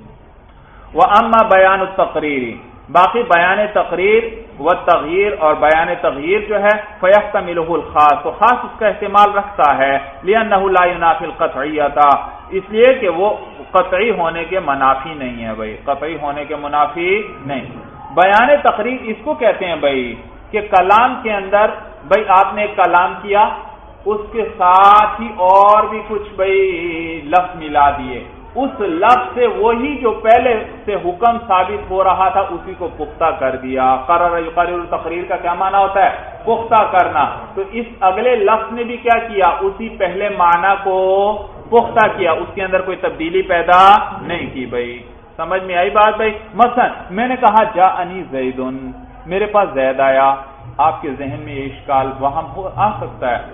وَأَمَّا بَيَانُ التَّقْرِيرِ، باقی بیان تقریر و تغییر اور بیان تغییر جو ہے فَيَحْتَمِلُهُ الْخَاص، تو خاص اس کا احتمال رکھتا ہے، لِأَنَّهُ لَا يُنَافِي الْقَطْعِيَّةَ، اس لیے کہ وہ قطعی ہونے کے منافی نہیں ہے، بھائی قطعی ہونے کے منافی نہیں۔ بیان تقریر اس کو کہتے ہیں بھائی کہ کلام کے اندر بھائی آپ نے ایک کلام کیا، اس کے ساتھ ہی اور بھی کچھ بھائی لفظ ملا دیے، اس لفظ سے وہی جو پہلے سے حکم ثابت ہو رہا تھا اسی کو پختہ کر دیا۔ قرر یقرر تقریر کا کیا معنی ہوتا ہے؟ پختہ کرنا۔ تو اس اگلے لفظ نے بھی کیا کیا؟ اسی پہلے معنی کو پختہ کیا، اس کے اندر کوئی تبدیلی پیدا نہیں کی۔ بھائی سمجھ میں آئی بات؟ بھائی مثلا میں نے کہا جاءنی زیدن، میرے پاس زید آیا، آپ کے ذہن میں یہ اشکال وہم آ سکتا ہے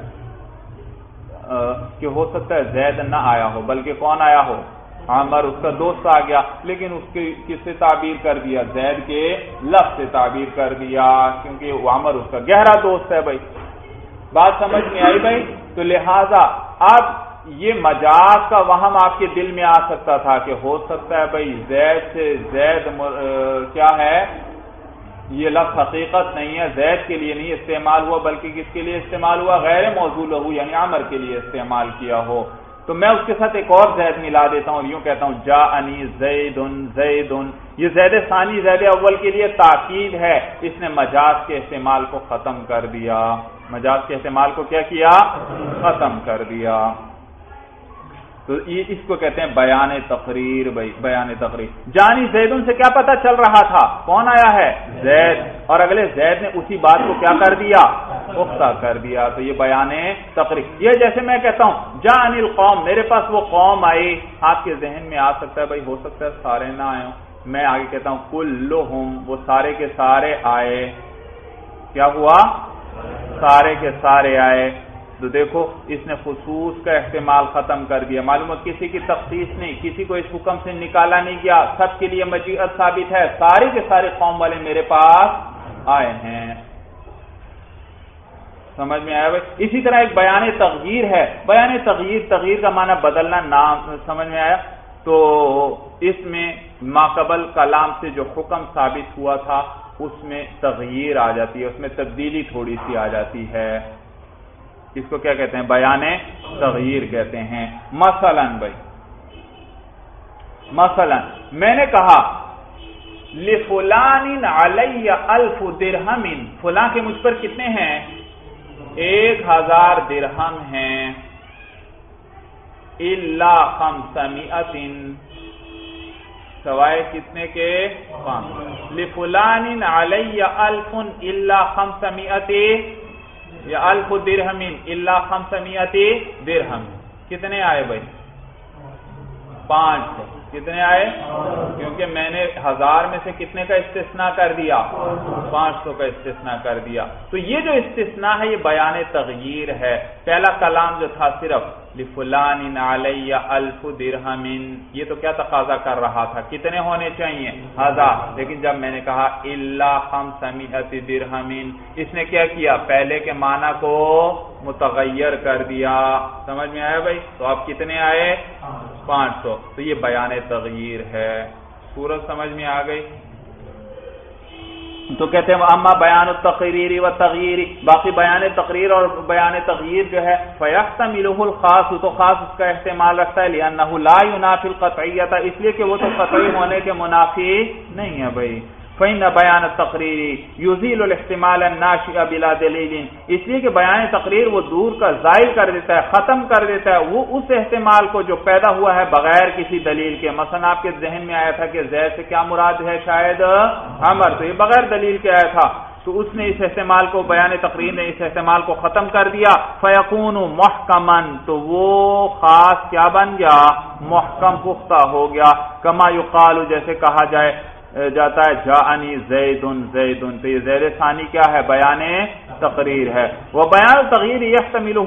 کہ ہو سکتا ہے زید نہ آیا ہو بلکہ کون آیا ہو؟ عمر، اس کا دوست آ گیا، لیکن اس کے کس سے تعبیر کر دیا؟ زید کے لفظ سے تعبیر کر دیا، کیونکہ عمر اس کا گہرا دوست ہے۔ بھائی بات سمجھ میں آئی؟ بھائی تو لہذا اب یہ مجاز کا وہم آپ کے دل میں آ سکتا تھا کہ ہو سکتا ہے بھائی زید سے زید کیا ہے، یہ لفظ حقیقت نہیں ہے، زید کے لیے نہیں استعمال ہوا بلکہ کس کے لیے استعمال ہوا؟ غیر موصول ہو، یعنی عمر کے لیے استعمال کیا ہو، تو میں اس کے ساتھ ایک اور زید ملا دیتا ہوں اور یوں کہتا ہوں جاءنی زیدن زیدن، یہ زید ثانی زید اول کے لیے تاکید ہے، اس نے مجاز کے استعمال کو ختم کر دیا، مجاز کے استعمال کو کیا کیا؟ ختم کر دیا۔ تو اس کو کہتے ہیں بیان تقریر۔ بھائی بیان تقریر، جانی زیدن سے کیا پتہ چل رہا تھا کون آیا ہے؟ زید، اور اگلے زید نے اسی بات کو کیا کر دیا؟ پختہ کر دیا، تو یہ بیان تقریر۔ یہ جیسے میں کہتا ہوں جانی القوم، میرے پاس وہ قوم آئی، آپ کے ذہن میں آ سکتا ہے بھائی ہو سکتا ہے سارے نہ آئے ہوں، میں آگے کہتا ہوں کلہم، وہ سارے کے سارے آئے، کیا ہوا؟ سارے کے سارے آئے، تو دیکھو اس نے خصوص کا احتمال ختم کر دیا، معلوم ہے کسی کی تخصیص نہیں، کسی کو اس حکم سے نکالا نہیں گیا، سب کے لیے مجیت ثابت ہے، سارے کے سارے قوم والے میرے پاس آئے ہیں۔ سمجھ میں آیا بھائی؟ اسی طرح ایک بیان تغییر ہے، بیان تغییر، تغییر کا معنی بدلنا، نام، سمجھ میں آیا؟ تو اس میں ماقبل کلام سے جو حکم ثابت ہوا تھا اس میں تغییر آ جاتی ہے، اس میں تبدیلی تھوڑی سی آ جاتی ہے، اس کو کیا کہتے ہیں؟ بیان تغییر کہتے ہیں۔ مثلا بھائی مثلا میں نے کہا لفلان علی الف درہم، فلاں کے مجھ پر کتنے ہیں؟ ایک ہزار درہم ہیں، الا خمسمائۃ، سوائے کتنے کے؟ پانچ۔ لفلان علی الف الا خمسمائۃ یا الف درہم الا خمسمائۃ درہم، کتنے آئے بھائی؟ پانچ سو۔ کتنے آئے؟ کیونکہ میں نے ہزار میں سے کتنے کا استثناء کر دیا؟ پانچ سو کا استثناء کر دیا۔ تو یہ جو استثناء ہے یہ بیان تغییر ہے۔ پہلا کلام جو تھا صرف لفلان علی الف درہم، یہ تو کیا تقاضا کر رہا تھا؟ کتنے ہونے چاہیے؟ ہزار۔ لیکن جب میں نے کہا الا خمسمائۃ درہم، اس نے کیا کیا؟ پہلے کے معنی کو متغیر کر دیا۔ سمجھ میں آیا بھائی؟ تو اب کتنے آئے؟ پانچ سو۔ تو یہ بیان تغییر ہے۔ صورت سمجھ میں آ گئی؟ تو کہتے ہیں اما بیان التقریر و تغییر، باقی بیان تقریر اور بیان تغییر جو ہے فیحتملہ الخاص، تو خاص اس کا احتمال رکھتا ہے، لأنہ لا ینافی القطعیۃ، اس لیے کہ وہ تو قطعی ہونے کے منافی نہیں ہے بھائی۔ فإن بیان التقریر یزیل الاحتمال الناشئ بلا دلیل، اس لیے کہ بیان تقریر وہ دور کا زائل کر دیتا ہے، ختم کر دیتا ہے وہ اس احتمال کو جو پیدا ہوا ہے بغیر کسی دلیل کے۔ مثلا آپ کے ذہن میں آیا تھا کہ زید سے کیا مراد ہے؟ شاید عمر، تو یہ بغیر دلیل کے آیا تھا، تو اس نے اس احتمال کو، بیان تقریر نے اس احتمال کو ختم کر دیا۔ فیکون محکما، تو وہ خاص کیا بن گیا؟ محکم، پختہ ہو گیا۔ کما یقال، جیسے کہا جائے جاتا ہے جاءنی زید زید، تو یہ زید ثانی کیا ہے؟ بیان تقریر ہے۔ وہ بیان تغییر یحتملہ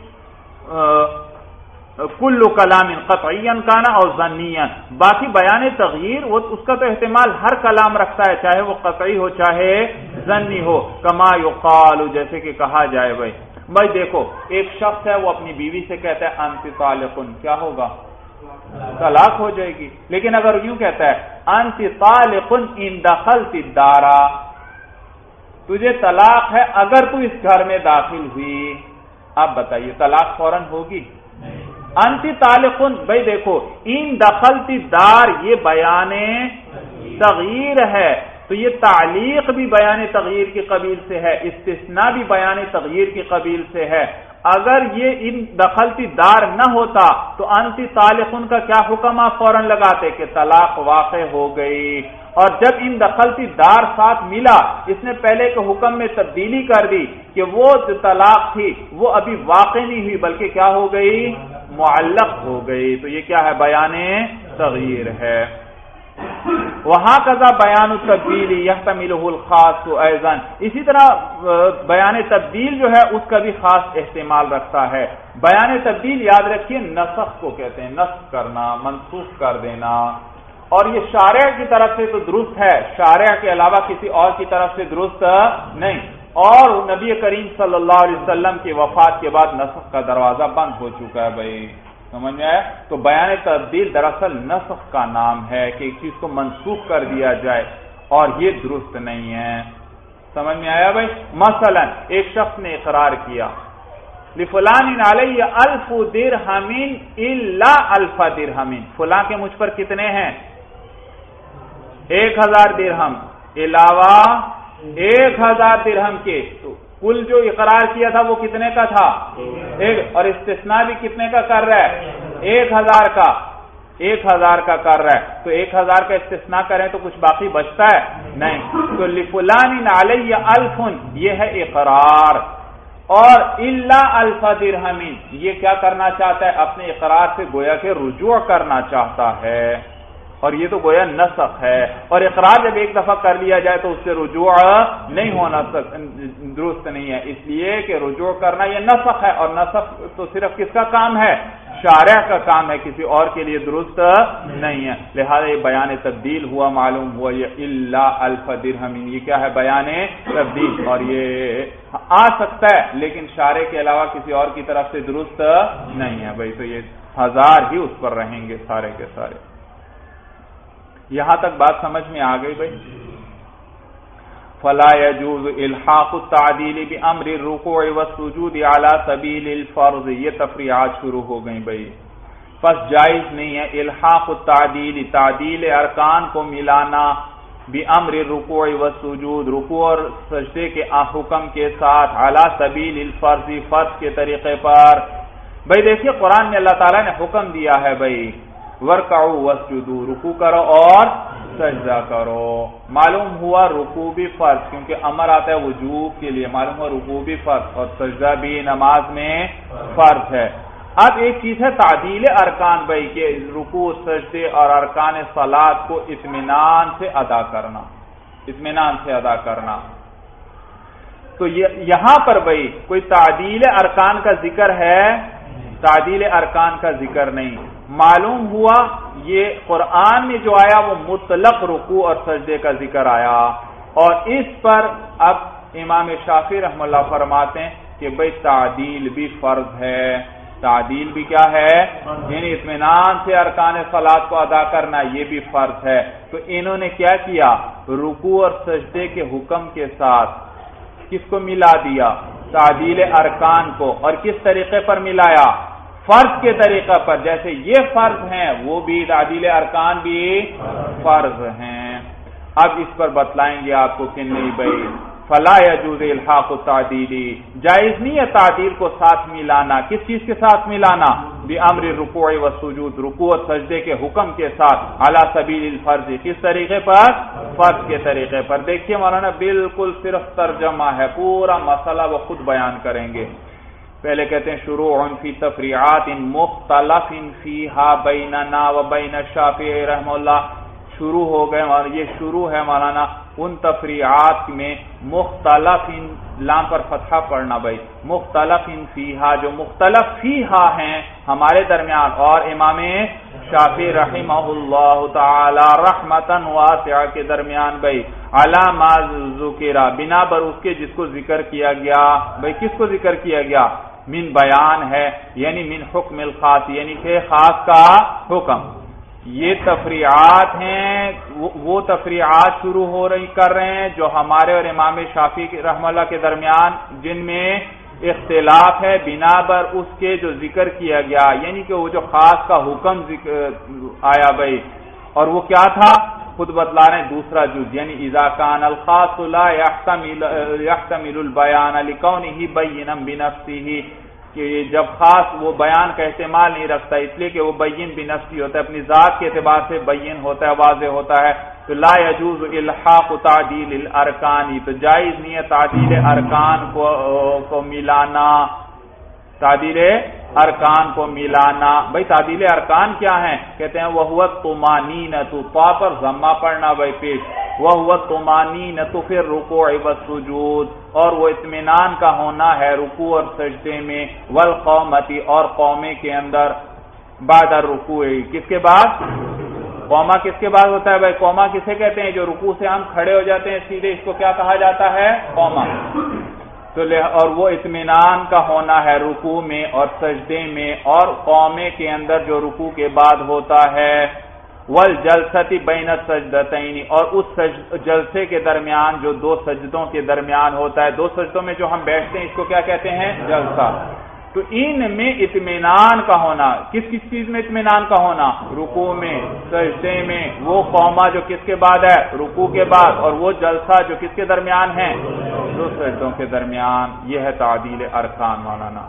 کل کلام قطعیا کان او ظنیا، باقی بیان تغییر وہ اس کا تو احتمال ہر کلام رکھتا ہے، چاہے وہ قطعی ہو چاہے ظنی ہو۔ کما یقال، جیسے کہ کہا جائے بھائی بھائی دیکھو ایک شخص ہے وہ اپنی بیوی سے کہتا ہے انت طالق، کیا ہوگا؟ طلاق ہو جائے گی۔ لیکن اگر یوں کہتا ہے انت طالق ان دخلت الدار، تجھے طلاق ہے اگر تو اس گھر میں داخل ہوئی، آپ بتائیے طلاق فوراً ہوگی؟ انت طالق، بھائی دیکھو ان دخلت الدار یہ بیان تغییر ہے، تو یہ تعلیق بھی بیان تغییر کی قبیل سے ہے، استثناء بھی بیان تغییر کی قبیل سے ہے۔ اگر یہ ان دخلتی دار نہ ہوتا تو انتی طالقن کا کیا حکم آپ فوراً لگاتے کہ طلاق واقع ہو گئی، اور جب ان دخلتی دار ساتھ ملا اس نے پہلے کے حکم میں تبدیلی کر دی کہ وہ جو طلاق تھی وہ ابھی واقع نہیں ہوئی بلکہ کیا ہو گئی؟ معلق ہو گئی۔ تو یہ کیا ہے؟ بیان تغییر ہے۔ وہاں کذا بیان التبدیل یحتملہ الخاص ایضا، اسی طرح بیان تبدیل جو ہے اس کا بھی خاص احتمال رکھتا ہے۔ بیان تبدیل یاد رکھیے نسخ کو کہتے ہیں، نسخ کرنا، منسوخ کر دینا، اور یہ شارع کی طرف سے تو درست ہے، شارع کے علاوہ کسی اور کی طرف سے درست نہیں، اور نبی کریم صلی اللہ علیہ وسلم کی وفات کے بعد نسخ کا دروازہ بند ہو چکا ہے بھائی، سمجھ میں آیا؟ تو بیان تبدیل دراصل نسخ کا نام ہے کہ ایک چیز کو منسوخ کر دیا جائے، اور یہ درست نہیں ہے۔ سمجھ میں آیا بھائی؟ مثلا ایک شخص نے اقرار کیا لفلان علی الف درہم الا الف درہم، فلاں کے مجھ پر کتنے ہیں؟ ایک ہزار درہم علاوہ ایک ہزار درہم کے، تو کل جو اقرار کیا تھا وہ کتنے کا تھا؟ ایک، اور استثناء بھی کتنے کا کر رہا ہے؟ ایک ہزار کا، ایک ہزار کا کر رہا ہے، تو ایک ہزار کا استثناء کریں تو کچھ باقی بچتا ہے؟ نہیں۔ تو لفلان علی الف یہ ہے اقرار، اور الا الف درہم یہ کیا کرنا چاہتا ہے؟ اپنے اقرار سے گویا کہ رجوع کرنا چاہتا ہے، اور یہ تو گویا نسخ ہے، اور اقرار جب ایک دفعہ کر لیا جائے تو اس سے رجوع نہیں ہونا درست نہیں ہے، اس لیے کہ رجوع کرنا یہ نسخ ہے، اور نسخ تو صرف کس کا کام ہے؟ شارع کا کام ہے، کسی اور کے لیے درست نہیں ہے۔ لہذا یہ بیان تبدیل ہوا، معلوم ہوا یہ الا الف درہم، یہ کیا ہے؟ بیان تبدیل، اور یہ آ سکتا ہے لیکن شارع کے علاوہ کسی اور کی طرف سے درست نہیں ہے بھائی، تو یہ ہزار ہی اس پر رہیں گے سارے کے سارے۔ یہاں تک بات سمجھ میں آ گئی بھائی؟ فلا يجوز الحاق التعدیل بامر الرکوع والسجود علی سبیل الفرض، یہ تفریعات شروع ہو گئی بھائی، پس جائز نہیں ہے الحاق التعدیل، تعدیل ارکان کو ملانا، بامر الرکوع والسجود، رکوع اور سجدے کے حکم کے ساتھ، علی سبیل الفرض، فرض کے طریقے پر۔ بھائی دیکھیے قرآن میں اللہ تعالیٰ نے حکم دیا ہے بھائی ورکعوا واسجدوا، رکوع کرو اور سجدہ کرو. معلوم ہوا رکوع بھی فرض، کیونکہ امر آتا ہے وجوب کے لیے، معلوم ہوا رکوع بھی فرض اور سجدہ بھی نماز میں فرض ہے. اب ایک چیز ہے تعدیل ارکان بھائی، کہ رکوع سجدے اور ارکان صلاۃ کو اطمینان سے ادا کرنا، اطمینان سے ادا کرنا. تو یہاں پر بھائی کوئی تعدیل ارکان کا ذکر ہے؟ تعدیل ارکان کا ذکر نہیں. معلوم ہوا یہ قرآن میں جو آیا وہ مطلق رکوع اور سجدے کا ذکر آیا، اور اس پر اب امام شافعی رحمہ اللہ فرماتے ہیں کہ بھائی تعدیل بھی فرض ہے. تعدیل بھی کیا ہے؟ یعنی اطمینان سے ارکان صلاۃ کو ادا کرنا یہ بھی فرض ہے. تو انہوں نے کیا کیا؟ رکوع اور سجدے کے حکم کے ساتھ کس کو ملا دیا؟ تعدیل ارکان کو. اور کس طریقے پر ملایا؟ فرض کے طریقہ پر. جیسے یہ فرض ہیں وہ بھی تعدیل ارکان بھی فرض ہیں. اب اس پر بتلائیں گے آپ کو کہ نہیں بھائی فلا یجوز الحاق التعدیلی، جائز نہیں ہے تعدیل کو ساتھ ملانا. کس چیز کے ساتھ ملانا؟ بامر الرکوع والسجود، رکوع اور سجدے کے حکم کے ساتھ، علی سبیل الفرض، کس طریقے پر؟ فرض کے طریقے پر. دیکھیے مولانا بالکل صرف ترجمہ ہے، پورا مسئلہ وہ خود بیان کریں گے. پہلے کہتے ہیں شروع فی تفریعات مختلف فیہا بیننا و بین الشافعی رحمہ اللہ. شروع ہو گئے، اور یہ شروع ہے مولانا ان تفریعات میں مختلف، لام پر فتحہ پڑھنا بھائی، مختلف فیہا، جو مختلف فیہا ہیں ہمارے درمیان اور امام شافعی رحمہ اللہ تعالی رحمتا واسعہ کے درمیان بھائی، علی ما ذکر، بنا بر اس کے جس کو ذکر کیا گیا. بھائی کس کو ذکر کیا گیا؟ من بیان ہے، یعنی من حکم الخاص، یعنی کہ خاص کا حکم. یہ تفریعات ہیں، وہ تفریعات شروع ہو رہی کر رہے ہیں جو ہمارے اور امام شافعی رحمہ اللہ کے درمیان جن میں اختلاف ہے بنا بر اس کے جو ذکر کیا گیا، یعنی کہ وہ جو خاص کا حکم آیا بھائی. اور وہ کیا تھا؟ خود بتلا رہے ہیں دوسرا جز، یعنی اذا کان الخاص لا يحتمل يحتمل البیان لکونہ بینا بنفسہ، کہ جب خاص وہ بیان کا احتمال نہیں رکھتا اس لیے کہ وہ بین بنفسی ہوتا ہے، اپنی ذات کے اعتبار سے بین ہوتا ہے، واضح ہوتا ہے. تو لا يجوز الحاق تعدیل الارکان، تو جائز نہیں ہے تعدیل ارکان کو کو ملانا، تعدیل ارکان کو ملانا. بھائی تعدیل ارکان کیا ہیں؟ کہتے ہیں وہو الطمانینۃ، طا پر ضمہ پڑھنا بھائی پیش، وہو الطمانینۃ فی الرکوع والسجود، اور وہ اطمینان کا ہونا ہے رکوع اور سجدے میں، والقومۃ، اور قومے کے اندر، بعد الرکوع، کس کے بعد؟ قوما کس کے بعد ہوتا ہے بھائی؟ قوما کسے کہتے ہیں؟ جو رکوع سے ہم کھڑے ہو جاتے ہیں سیدھے، اس کو کیا کہا جاتا ہے؟ قوما. تو اور وہ اطمینان کا ہونا ہے رکوع میں اور سجدے میں اور قومے کے اندر جو رکوع کے بعد ہوتا ہے، والجلسۃ بین السجدتین، اور اس جلسے کے درمیان جو دو سجدوں کے درمیان ہوتا ہے. دو سجدوں میں جو ہم بیٹھتے ہیں اس کو کیا کہتے ہیں؟ جلسہ. تو ان میں اطمینان کا ہونا، کس کس چیز میں اطمینان کا ہونا؟ رکوع میں، سجدے میں، وہ قوما جو کس کے بعد ہے؟ رکوع کے بعد، اور وہ جلسہ جو کس کے درمیان ہے؟ دو سجدوں کے درمیان. یہ ہے تعدیل ارکان. مولانا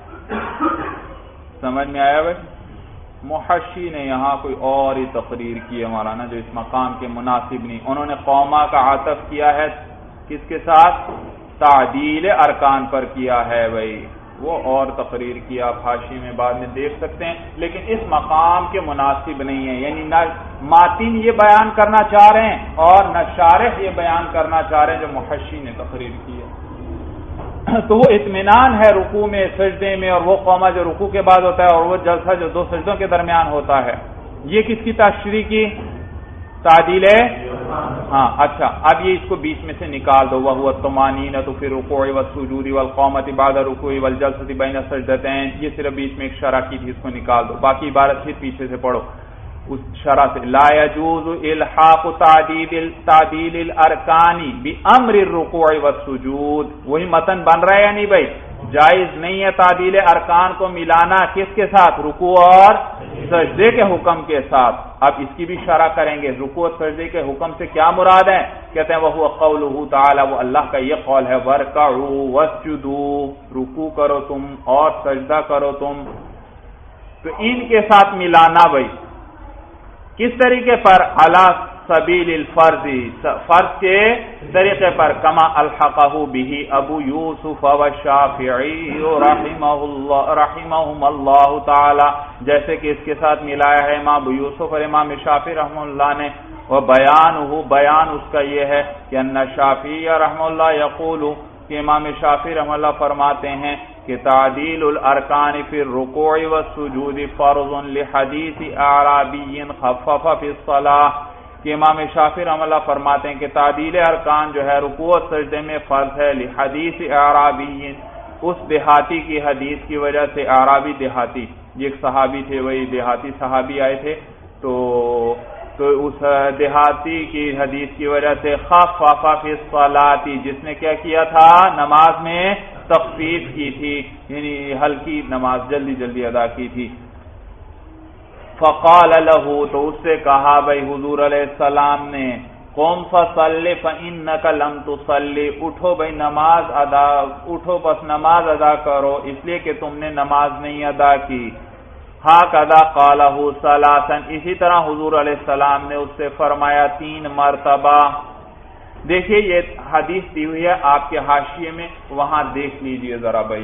سمجھ میں آیا بھائی؟ محشی نے یہاں کوئی اور ہی تقریر کی ہے مولانا جو اس مقام کے مناسب نہیں. انہوں نے قوما کا عطف کیا ہے کس کے ساتھ؟ تعدیل ارکان پر کیا ہے بھائی. وہ اور تقریر کیا، آپ حاشی میں بعد میں دیکھ سکتے ہیں، لیکن اس مقام کے مناسب نہیں ہے. یعنی نہ ماتن یہ بیان کرنا چاہ رہے ہیں اور نہ شارح یہ بیان کرنا چاہ رہے ہیں جو محشی نے تقریر کی ہے. تو وہ اطمینان ہے رکوع میں، سجدے میں، اور وہ قوما جو رکوع کے بعد ہوتا ہے، اور وہ جلسہ جو دو سجدوں کے درمیان ہوتا ہے. یہ کس کی تشریح کی؟ تعدیل ہے. ہاں اچھا، اب یہ اس کو بیچ میں سے نکال دو. وَهُوَ الطُّمَانِينَةُ فِي الرُّكُوعِ وَالسُّجُودِ وَالْقَوْمَةِ بَعْدَ الرُّكُوعِ وَالْجَلْسَةِ بَيْنَ السَّجْدَتَيْنِ. یہ صرف بیچ میں ایک شرح کی تھی، اس کو نکال دو. باقی عبارت پھر پیچھے سے پڑھو اس شرح سے. لا يجوز الحاق تعدیل تعدیل الارکان بامر الرکوع والسجود. وہی متن بن رہا ہے یا نہیں بھائی؟ جائز نہیں ہے تعدیل ارکان کو ملانا کس کے ساتھ؟ رکوع اور سجدے کے حکم کے ساتھ. اب اس کی بھی شرح کریں گے. رکوع اور سجدے کے حکم سے کیا مراد ہے؟ کہتے ہیں وہو قولہ تعالی، وہ اللہ کا یہ قول ہے، وارکعوا واسجدوا، رکوع کرو تم اور سجدہ کرو تم. تو ان کے ساتھ ملانا بھائی کس طریقے پر؟ علی سبیل الفرض، فرض کے طریقے پر، کما الحقہ بہ ابو یوسف والشافعی رحمہ اللہ رحمہم اللہ تعالی، جیسے کہ اس کے ساتھ ملایا ہے امام ابو یوسف اور امام شافعی رحمہ اللہ نے. وہ بیان ہو بیان اس کا یہ ہے کہ ان شافعی رحمہ اللہ یقول، کہ امام شافعی رحمہ اللہ فرماتے ہیں کہ تعدیل الارکان فی الرکوع والسجود فرض لحدیث اعرابی خفف فی الصلاۃ، کہ امام شافعی رحمہ اللہ فرماتے ہیں کہ تعدیل ارکان جو ہے رکوع و سجدے میں فرض ہے لحدیث اعرابی، اس دیہاتی کی حدیث کی وجہ سے. اعرابی دیہاتی، یہ ایک صحابی تھے، وہی دیہاتی صحابی آئے تھے، تو تو اس دیہاتی کی حدیث کی وجہ سے خفف فی الصلاۃ، جس نے کیا کیا تھا، نماز میں تخفیف کی تھی، یعنی ہلکی نماز جلدی جلدی ادا کی تھی. فقال له، تو اس سے کہا بھائی حضور علیہ السلام نے، قم فصلی فانک لم تصلی، اٹھو بھائی نماز ادا اٹھو بس نماز ادا کرو، اس لیے کہ تم نے نماز نہیں ادا کی. ہاکذا قالہ ثلاثا، اسی طرح حضور علیہ السلام نے اس سے فرمایا تین مرتبہ. دیکھیے یہ حدیث دی ہوئی ہے آپ کے حاشیے میں، وہاں دیکھ لیجئے ذرا بھائی.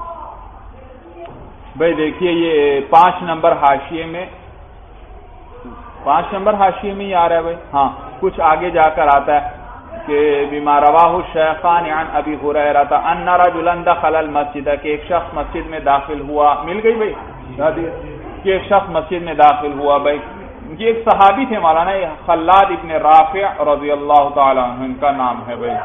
بھائی دیکھیے یہ پانچ نمبر حاشیے میں، پانچ نمبر حاشیے میں ہی آ رہا ہے بھائی. ہاں کچھ آگے جا کر آتا ہے کہ بما رواہ الشیخان عن ابی ہریرہ ان رجلا دخل المسجد، کہ ایک شخص مسجد میں داخل ہوا. مل گئی بھائی کہ ایک شخص مسجد میں داخل ہوا. بھائی یہ ایک صحابی تھے مولانا خلاد ابن رافع رضی اللہ تعالی عنہ، ان کا نام ہے بھائی.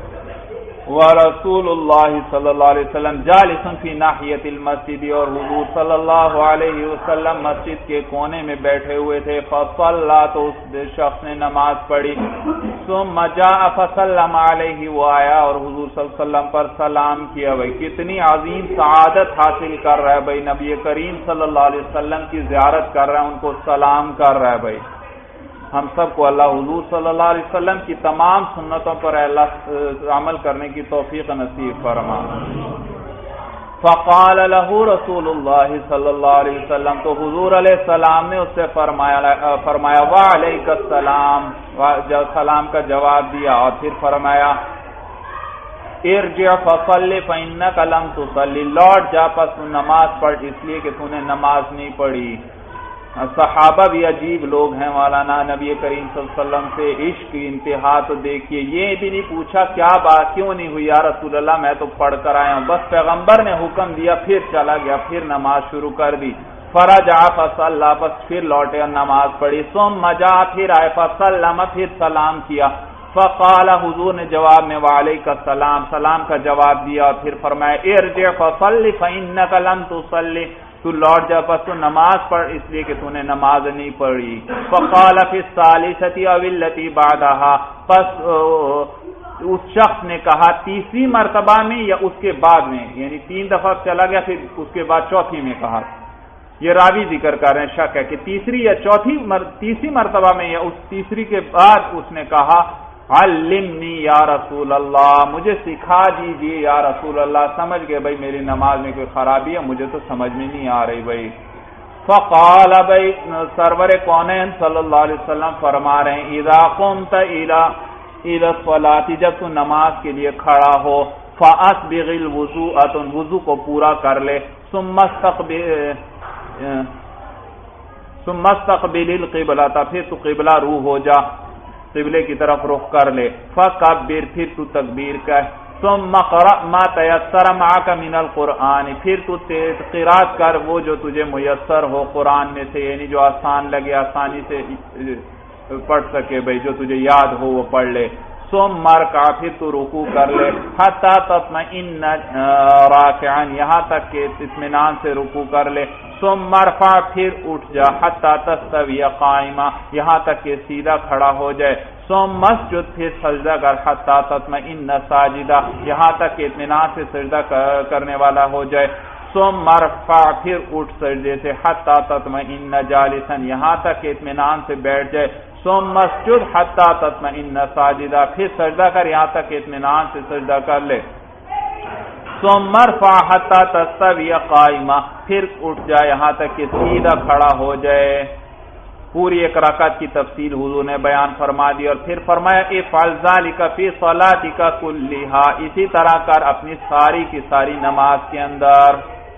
ورسول اللہ صلی اللہ علیہ وسلم جالس فی ناحیۃ المسجد، اور حضور صلی اللہ علیہ وسلم مسجد کے کونے میں بیٹھے ہوئے تھے. فصلی، تو اس شخص نے نماز پڑھی. ثم جاء فسلم علیہ، وہ آیا اور حضور صلی اللہ علیہ وسلم پر سلام کیا. بھائی کتنی عظیم سعادت حاصل کر رہا ہے بھائی، نبی کریم صلی اللہ علیہ وسلم کی زیارت کر رہا ہے، ان کو سلام کر رہا ہے. بھائی ہم سب کو اللہ حضور صلی اللہ علیہ وسلم کی تمام سنتوں پر اللہ عمل کرنے کی توفیق نصیب فرما. فقال له رسول اللہ صلی اللہ علیہ وسلم، تو حضور علیہ السلام نے اس سے فرمایا فرمایا وعلیک السلام، سلام کا جواب دیا، اور پھر فرمایا ارجع فصلی فانک لم تصلی، لوٹ جا پس نماز پڑھ، اس لیے کہ تو نے نماز نہیں پڑھی. صحابہ بھی عجیب لوگ ہیں مولانا، نبی کریم صلی اللہ علیہ وسلم سے عشق کی انتہا تو دیکھیے. یہ بھی نہیں پوچھا کیا بات کیوں نہیں ہوئی یا رسول اللہ، میں تو پڑھ کر آیا ہوں، بس پیغمبر نے حکم دیا، پھر چلا گیا، پھر نماز شروع کر دی. فرجع فصلی، بس پھر لوٹے اور نماز پڑھی. ثم جاء، پھر آئے، فسلم، پھر سلام کیا. فقال، حضور نے جواب میں وعلیک السلام، سلام کا جواب دیا، اور پھر فرمایا ارجع فصلی فانک لم تصلی، تو لوٹ جا پس تو نماز پڑھ، اس لیے کہ تو نے نماز نہیں پڑھی. فقال فی الثالثۃ او التي بعدها، پس اس شخص نے کہا تیسری مرتبہ میں یا اس کے بعد میں، یعنی تین دفعہ چلا گیا پھر اس کے بعد چوتھی میں کہا. یہ راوی ذکر کر رہے ہیں، شک ہے کہ تیسری یا چوتھی مر... تیسری مرتبہ میں یا اس تیسری کے بعد اس نے کہا علمنی یا رسول اللہ، مجھے سکھا دیجیے یا رسول اللہ. سمجھ گئے بھائی میری نماز میں کوئی خرابی ہے، مجھے تو سمجھ میں نہیں آ رہی بھائی. فقال، بھائی سرور کونین صلی اللہ علیہ وسلم فرما رہے ہیں اذا قمت الى الى الصلاۃ، جب تو نماز کے لیے کھڑا ہو، فاسبغ الوضوء، تو وضو کو پورا کر لے. ثم استقبل ثم استقبل القبلۃ، پھر تو قبلہ رو ہو جا، قبلے کی طرف رخ کر لے. فکبر، پھر تو تکبیر کہہ. ثم قرأ ما تیسر معك من القرآن، پھر تو قرات کر وہ جو تجھے میسر ہو قرآن میں سے، یعنی جو آسان لگے، آسانی سے پڑھ سکے بھائی، جو تجھے یاد ہو وہ پڑھ لے. ثم ارکع، پھر تو رکوع کر لے. حتی تطمئن راکعا، یہاں تک کہ اطمینان سے رکوع کر لے. ثم ارفع، پھر اٹھ جا. حتی تستوی قائما، یہاں تک کہ سیدھا کھڑا ہو جائے. ثم اسجد، پھر سجدہ کر. حتی تطمئن ساجدہ، یہاں تک کہ اطمینان سے سجدہ کرنے والا ہو جائے. ثم ارفع، پھر اٹھ سجدے سے. حتی تطمئن جالسا، یہاں تک کہ اطمینان سے بیٹھ جائے. ثم اسجد حتی تطمئن ساجدہ، پھر سجدہ کر یہاں تک کہ اطمینان سے سجدہ کر لے. ثم ارفع حتی تستوی قائما، پھر اٹھ جائے یہاں تک کہ سیدھا کھڑا ہو جائے. پوری ایک رکعت کی تفصیل حضور نے بیان فرما دی، اور پھر فرمایا افعل ذلک فی صلاتک کلھا، اسی طرح کر اپنی ساری کی ساری نماز کے اندر۔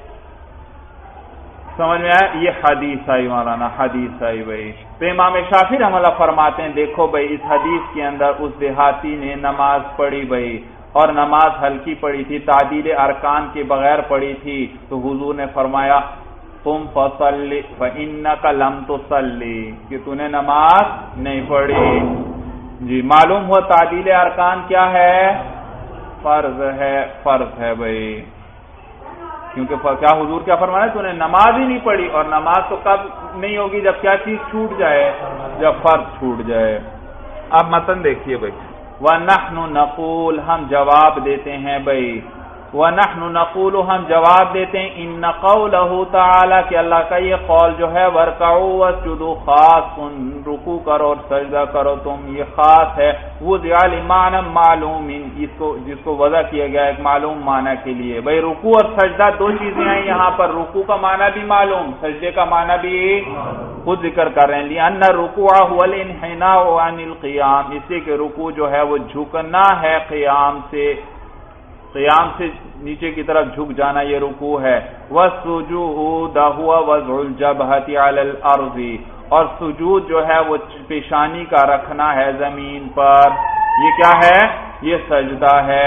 سمجھ میں آیا؟ یہ حدیث آئی مولانا، حدیث آئی بھائی۔ تو امام شافعی رحمہ اللہ فرماتے ہیں دیکھو بھائی اس حدیث کے اندر اس دیہاتی نے نماز پڑھی بھائی، اور نماز ہلکی پڑھی تھی، تعدیل ارکان کے بغیر پڑھی تھی، تو حضور نے فرمایا تم فصلی فإنک لم تصلی، کہ تو نے نماز نہیں پڑھی۔ جی معلوم ہوا تعدیل ارکان کیا ہے؟ فرض ہے، فرض ہے بھائی، کیونکہ کیا حضور کیا فرمایا؟ تو نے نماز ہی نہیں پڑھی، اور نماز تو کب نہیں ہوگی؟ جب کیا چیز چھوٹ جائے؟ جب فرض چھوٹ جائے۔ اب متن دیکھیے بھائی، وَنَحْنُ نَقُولُ، ہم جواب دیتے ہیں بھائی، وَنَحْنُ نَقُولُ ہم جواب دیتے ہیں، إِنَّ قَوْلَهُ تَعَالَى کہ اللہ کا یہ قول جو ہے وَارْكَعُوا وَاسْجُدُوا خاص، رکوع کرو اور سجدہ کرو تم، یہ خاص ہے، وُضِعَ لِمَعْنًى مَعْلُومٍ، اس کو جس کو وضع کیا گیا ایک معلوم معنی کے لیے۔ بھائی رکوع اور سجدہ دو چیزیں ہیں یہاں پر، رکوع کا معنی بھی معلوم، سجدے کا معنی بھی خود ذکر کر رہے ہیں، لِأَنَّ الرُّكُوعَ هُوَ الْانْحِنَاءُ عَنِ الْقِيَامِ، اس لیے کہ رکوع جو ہے وہ جھکنا ہے قیام سے، قیام سے نیچے کی طرف جھک جانا یہ رکوع ہے۔ وَالسُّجُودُ هُوَ وَضْعُ الْجَبْهَةِ عَلَى الْأَرْضِ، اور سجود جو ہے وہ پیشانی کا رکھنا ہے زمین پر، یہ کیا ہے؟ یہ سجدہ ہے۔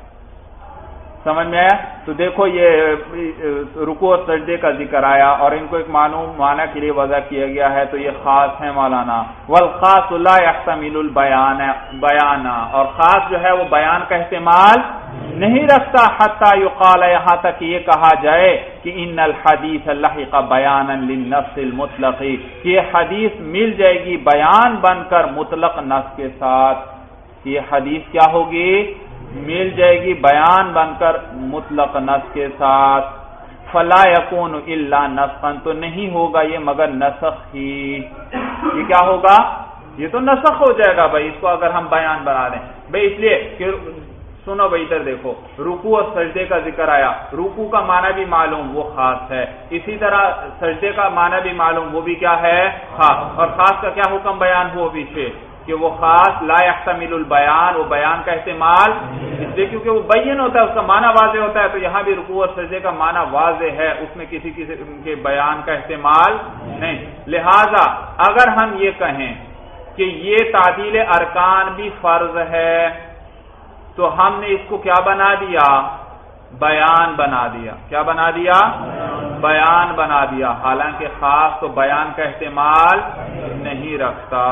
سمجھ میں آیا؟ تو دیکھو یہ رکوع اور سجدے کا ذکر آیا اور ان کو ایک معلوم معنی کے لیے وضع کیا گیا ہے، تو یہ خاص ہے مولانا۔ والخاص لا يحتمل البیان، بیان اور خاص جو ہے وہ بیان کا احتمال نہیں رکھتا، حتی یقال یہاں تک یہ کہا جائے کہ ان الحدیث لحق بیانا للنص المطلق، کہ یہ حدیث مل جائے گی بیان بن کر مطلق نص کے ساتھ، کہ یہ حدیث کیا ہوگی؟ مل جائے گی بیان بن کر مطلق نص کے ساتھ۔ فلا یکون الا نسخا، تو نہیں ہوگا یہ مگر نسخ ہی، یہ کیا ہوگا؟ یہ تو نسخ ہو جائے گا بھائی اس کو اگر ہم بیان بنا دیں بھائی، اس لیے کہ سنو بھائی ادھر دیکھو، رکوع اور سجدے کا ذکر آیا، رکوع کا معنی بھی معلوم وہ خاص ہے، اسی طرح سجدے کا معنی بھی معلوم وہ بھی کیا ہے؟ خاص، اور خاص کا کیا حکم بیان ہوا پیچھے کہ وہ خاص لا يحتمل البیان، وہ بیان کا احتمال، اس لیے کیونکہ وہ بین ہوتا ہے، اس کا معنی واضح ہوتا ہے، تو یہاں بھی رکوع اور سجدے کا معنی واضح ہے، اس میں کسی قسم کے بیان کا احتمال نہیں۔ لہذا اگر ہم یہ کہیں کہ یہ تعدیل ارکان بھی فرض ہے تو ہم نے اس کو کیا بنا دیا؟ بیان بنا دیا۔ کیا بنا دیا؟ بیان بنا دیا، حالانکہ خاص تو بیان کا احتمال نہیں رکھتا۔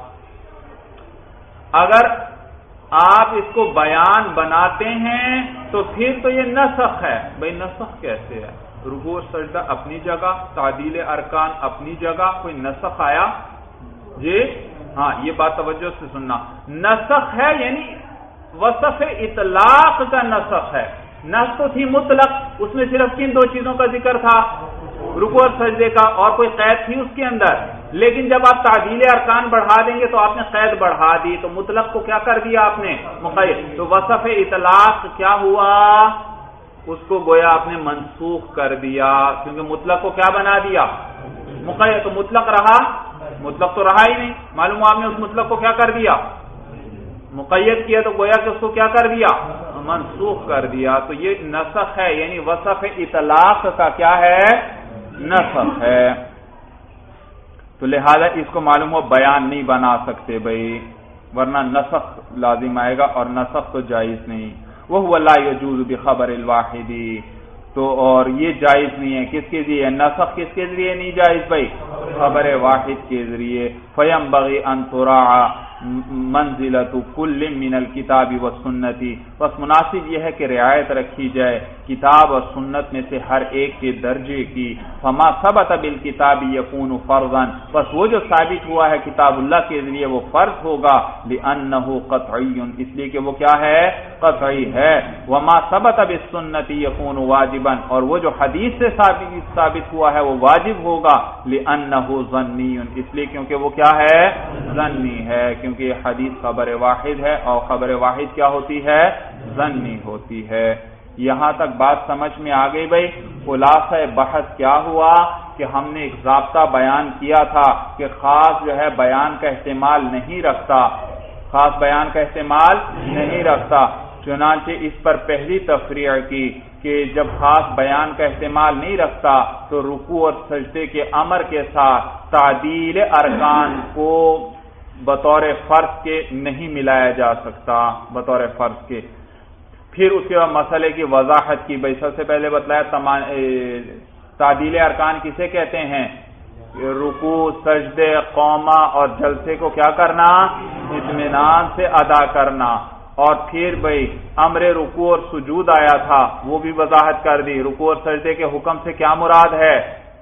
اگر آپ اس کو بیان بناتے ہیں تو پھر تو یہ نسخ ہے۔ بھئی نسخ کیسے ہے؟ رکوع اور سجدہ اپنی جگہ، تعدیل ارکان اپنی جگہ، کوئی نسخ آیا؟ جی ہاں، یہ بات توجہ سے سننا، نسخ ہے یعنی وصف اطلاق کا نسخ ہے۔ نسخ تو تھی مطلق، اس میں صرف کن دو چیزوں کا ذکر تھا؟ رکوع اور سجدے کا، اور کوئی قید تھی اس کے اندر، لیکن جب آپ تعدیل ارکان بڑھا دیں گے تو آپ نے قید بڑھا دی، تو مطلق کو کیا کر دیا آپ نے؟ مقید۔ تو وصف اطلاق کیا ہوا؟ اس کو گویا آپ نے منسوخ کر دیا، کیونکہ مطلق کو کیا بنا دیا؟ مقید۔ تو مطلق رہا؟ مطلق تو رہا ہی نہیں، معلوم آپ نے اس مطلق کو کیا کر دیا؟ مقید کیا، تو گویا کہ اس کو کیا کر دیا؟ منسوخ کر دیا۔ تو یہ نسخ ہے، یعنی وصف اطلاق کا کیا ہے؟ نسخ ہے۔ تو لہذا اس کو معلوم ہو بیان نہیں بنا سکتے بھائی، ورنہ نسخ لازم آئے گا اور نسخ تو جائز نہیں۔ وَهُوَ لَا يَجُوزُ بِخَبَرِ الْوَاحِدِ، تو اور یہ جائز نہیں ہے، کس کے ذریعے؟ نسخ کس کے ذریعے نہیں جائز بھائی؟ خبر واحد کے ذریعے۔ فَيَنبَغِي أَن تُرَاعَ منزلۃ کل من الکتاب والسنت، بس مناسب یہ ہے کہ رعایت رکھی جائے کتاب اور سنت میں سے ہر ایک کے درجے کی۔ فما ثبت بالکتاب یکون فرضا، بس وہ جو ثابت ہوا ہے کتاب اللہ کے ذریعے وہ فرض ہوگا، لأنہ قطعی، اس لیے کہ وہ کیا ہے؟ قطعی ہے۔ وما ثبت بالسنت یکون واجبا، اور وہ جو حدیث سے ثابت ہوا ہے وہ واجب ہوگا، لأنہ ظنی، اس لیے کیونکہ وہ کیا ہے؟ ظنی ہے، کیونکہ یہ حدیث خبر واحد ہے، اور خبر واحد کیا ہوتی ہے؟ ظنی ہوتی ہے۔ یہاں تک بات سمجھ میں آ گئی بھائی؟ خلاصہ بحث کیا ہوا کہ ہم نے ایک ضابطہ بیان کیا تھا کہ خاص جو ہے بیان کا احتمال نہیں رکھتا، خاص بیان کا احتمال نہیں رکھتا، چنانچہ اس پر پہلی تفریع کی کہ جب خاص بیان کا احتمال نہیں رکھتا تو رکوع اور سجدے کے امر کے ساتھ تعدیل ارکان کو بطور فرض کے نہیں ملایا جا سکتا، بطور فرض کے۔ پھر اس کے بعد مسئلے کی وضاحت کی بھائی، سب سے پہلے بتلایا تعدیل ارکان کسے کہتے ہیں؟ رکوع، سجدے، قومہ اور جلسے کو کیا کرنا؟ اطمینان سے ادا کرنا۔ اور پھر بھائی امر رکوع اور سجود آیا تھا، وہ بھی وضاحت کر دی۔ رکوع اور سجدے کے حکم سے کیا مراد ہے؟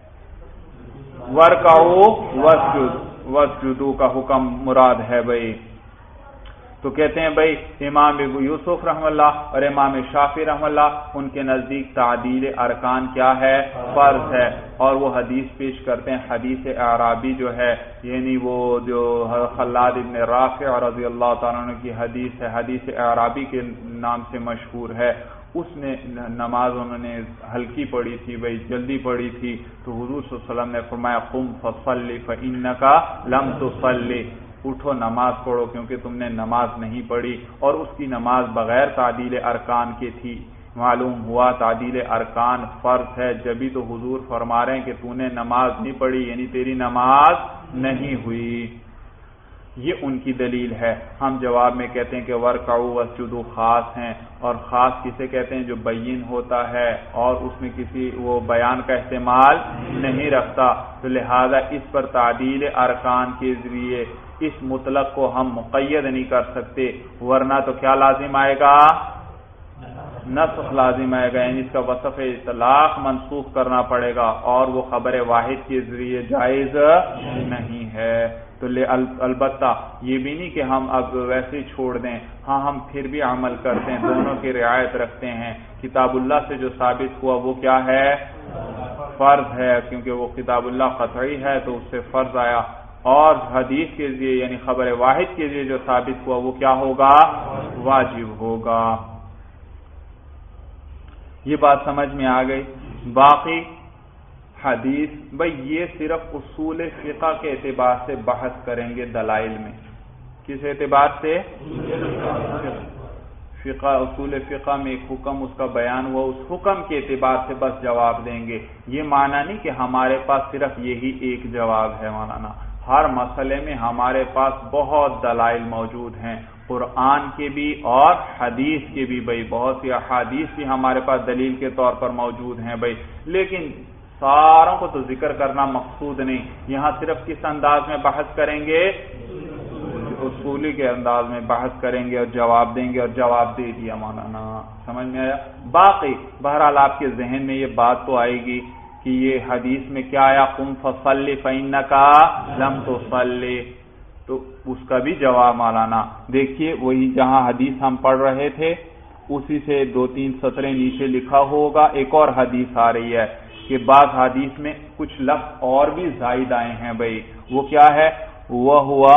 ورکعوا واسجدوا، واسجدوا کا حکم مراد ہے بھائی۔ تو کہتے ہیں بھائی امام ابو یوسف رحم اللہ اور امام شافعی رحم اللہ، ان کے نزدیک تعدیل ارکان کیا ہے؟ فرض ہے، اور وہ حدیث پیش کرتے ہیں، حدیث اعرابی جو ہے، یعنی وہ جو خلاد ابن رافع رضی اللہ تعالیٰ عنہ کی حدیث ہے، حدیث اعرابی کے نام سے مشہور ہے۔ اس نے نماز انہوں نے ہلکی پڑھی تھی بھائی، جلدی پڑھی تھی، تو حضور صلی اللہ علیہ وسلم نے فرمایا قم فصلی فإنک لم تصلی، اٹھو نماز پڑھو کیونکہ تم نے نماز نہیں پڑھی، اور اس کی نماز بغیر تعدیل ارکان کے تھی۔ معلوم ہوا تعدیل ارکان فرض ہے، جبھی تو حضور فرما رہے ہیں کہ تو نے نماز نہیں پڑھی، یعنی تیری نماز نہیں ہوئی۔ یہ ان کی دلیل ہے۔ ہم جواب میں کہتے ہیں کہ ورکعوا واسجدوا خاص ہیں، اور خاص کسے کہتے ہیں؟ جو بین ہوتا ہے اور اس میں کسی وہ بیان کا احتمال نہیں رکھتا، تو لہذا اس پر تعدیل ارکان کے ذریعے اس مطلق کو ہم مقید نہیں کر سکتے، ورنہ تو کیا لازم آئے گا؟ نسخ لازم آئے گا، یعنی اس کا وصف اطلاق منسوخ کرنا پڑے گا، اور وہ خبر واحد کے ذریعے جائز نہیں ہے۔ تو البتہ یہ بھی نہیں کہ ہم اب ویسے ہی چھوڑ دیں، ہاں ہم پھر بھی عمل کرتے ہیں، دونوں کی رعایت رکھتے ہیں۔ کتاب اللہ سے جو ثابت ہوا وہ کیا ہے؟ فرض ہے، کیونکہ وہ کتاب اللہ قطعی ہے تو اس سے فرض آیا، اور حدیث کے ذریعے یعنی خبر واحد کے ذریعے جو ثابت ہوا وہ کیا ہوگا؟ واجب ہوگا۔ یہ بات سمجھ میں آ گئی۔ باقی حدیث بھئی یہ صرف اصول فقہ کے اعتبار سے بحث کریں گے دلائل میں۔ کس اعتبار سے؟ فقہ، اصول فقہ میں ایک حکم اس کا بیان ہوا، اس حکم کے اعتبار سے بس جواب دیں گے۔ یہ معنی نہیں کہ ہمارے پاس صرف یہی ایک جواب ہے مولانا، ہر مسئلے میں ہمارے پاس بہت دلائل موجود ہیں، قرآن کے بھی اور حدیث کے بھی بھائی، بہت سی احادیث بھی ہمارے پاس دلیل کے طور پر موجود ہیں بھائی، لیکن ساروں کو تو ذکر کرنا مقصود نہیں۔ یہاں صرف کس انداز میں بحث کریں گے؟ اصولی کے انداز میں بحث کریں گے اور جواب دیں گے، اور جواب دے دیا مولانا، سمجھ میں آیا؟ باقی بہرحال آپ کے ذہن میں یہ بات تو آئے گی کہ یہ حدیث میں کیا آیا؟ قم فصلی فإنک لم تصلی، تو اس کا بھی جواب مولانا دیکھیے، وہی جہاں حدیث ہم پڑھ رہے تھے اسی سے دو تین سطریں نیچے لکھا ہوگا، ایک اور حدیث آ رہی ہے کہ بعض حدیث میں کچھ لفظ اور بھی زائد آئے ہیں بھائی، وہ کیا ہے؟ وہ ہوا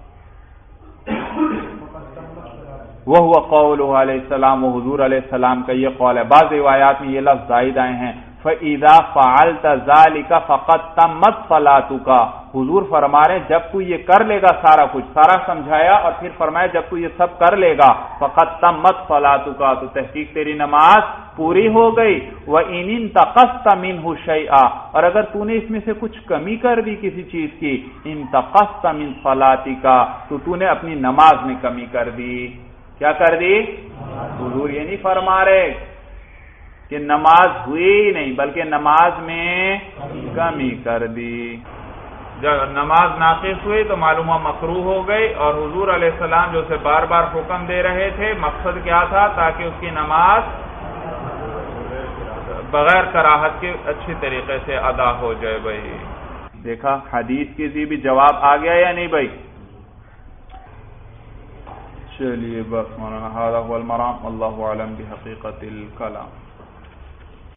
وہ ہوا قول علیہ السلام، وہ حضور علیہ السلام کا یہ قول ہے۔ بعض روایات میں یہ لفظ زائد آئے ہیں، فَإِذَا فَعَلْتَ ذَلِكَ فَقَدْ تَمَّتْ صَلَاتُكَ، حضور فرما رہے ہیں جب تو یہ کر لے گا سارا کچھ، سارا سمجھایا اور پھر فرمایا جب تو یہ سب کر لے گا فَقَدْ تَمَّتْ صَلَاتُكَ، تو تحقیق تیری نماز پوری ہو گئی۔ وَإِنِ انْتَقَصْتَ مِنْهُ شَيْئًا، اور اگر تو نے اس میں سے کچھ کمی کر دی کسی چیز کی، انتقصت من صلاتک، تو تو نے اپنی نماز میں کمی کر دی۔ کیا کر دی؟ حضور یہ نہیں فرما رہے کہ نماز ہوئی نہیں، بلکہ نماز میں کمی کر دی۔ جب نماز ناقص ہوئی تو معلوم ہوا مکروہ ہو گئی، اور حضور علیہ السلام جو اسے بار بار حکم دے رہے تھے، مقصد کیا تھا؟ تاکہ اس کی نماز بغیر کراہت کے اچھی طریقے سے ادا ہو جائے بھائی۔ دیکھا حدیث کے ذریعے بھی جواب آ گیا یا نہیں بھائی؟ چلیے بس مولانا، ھذا هو المرام، واللہ اعلم بحقیقت الکلام۔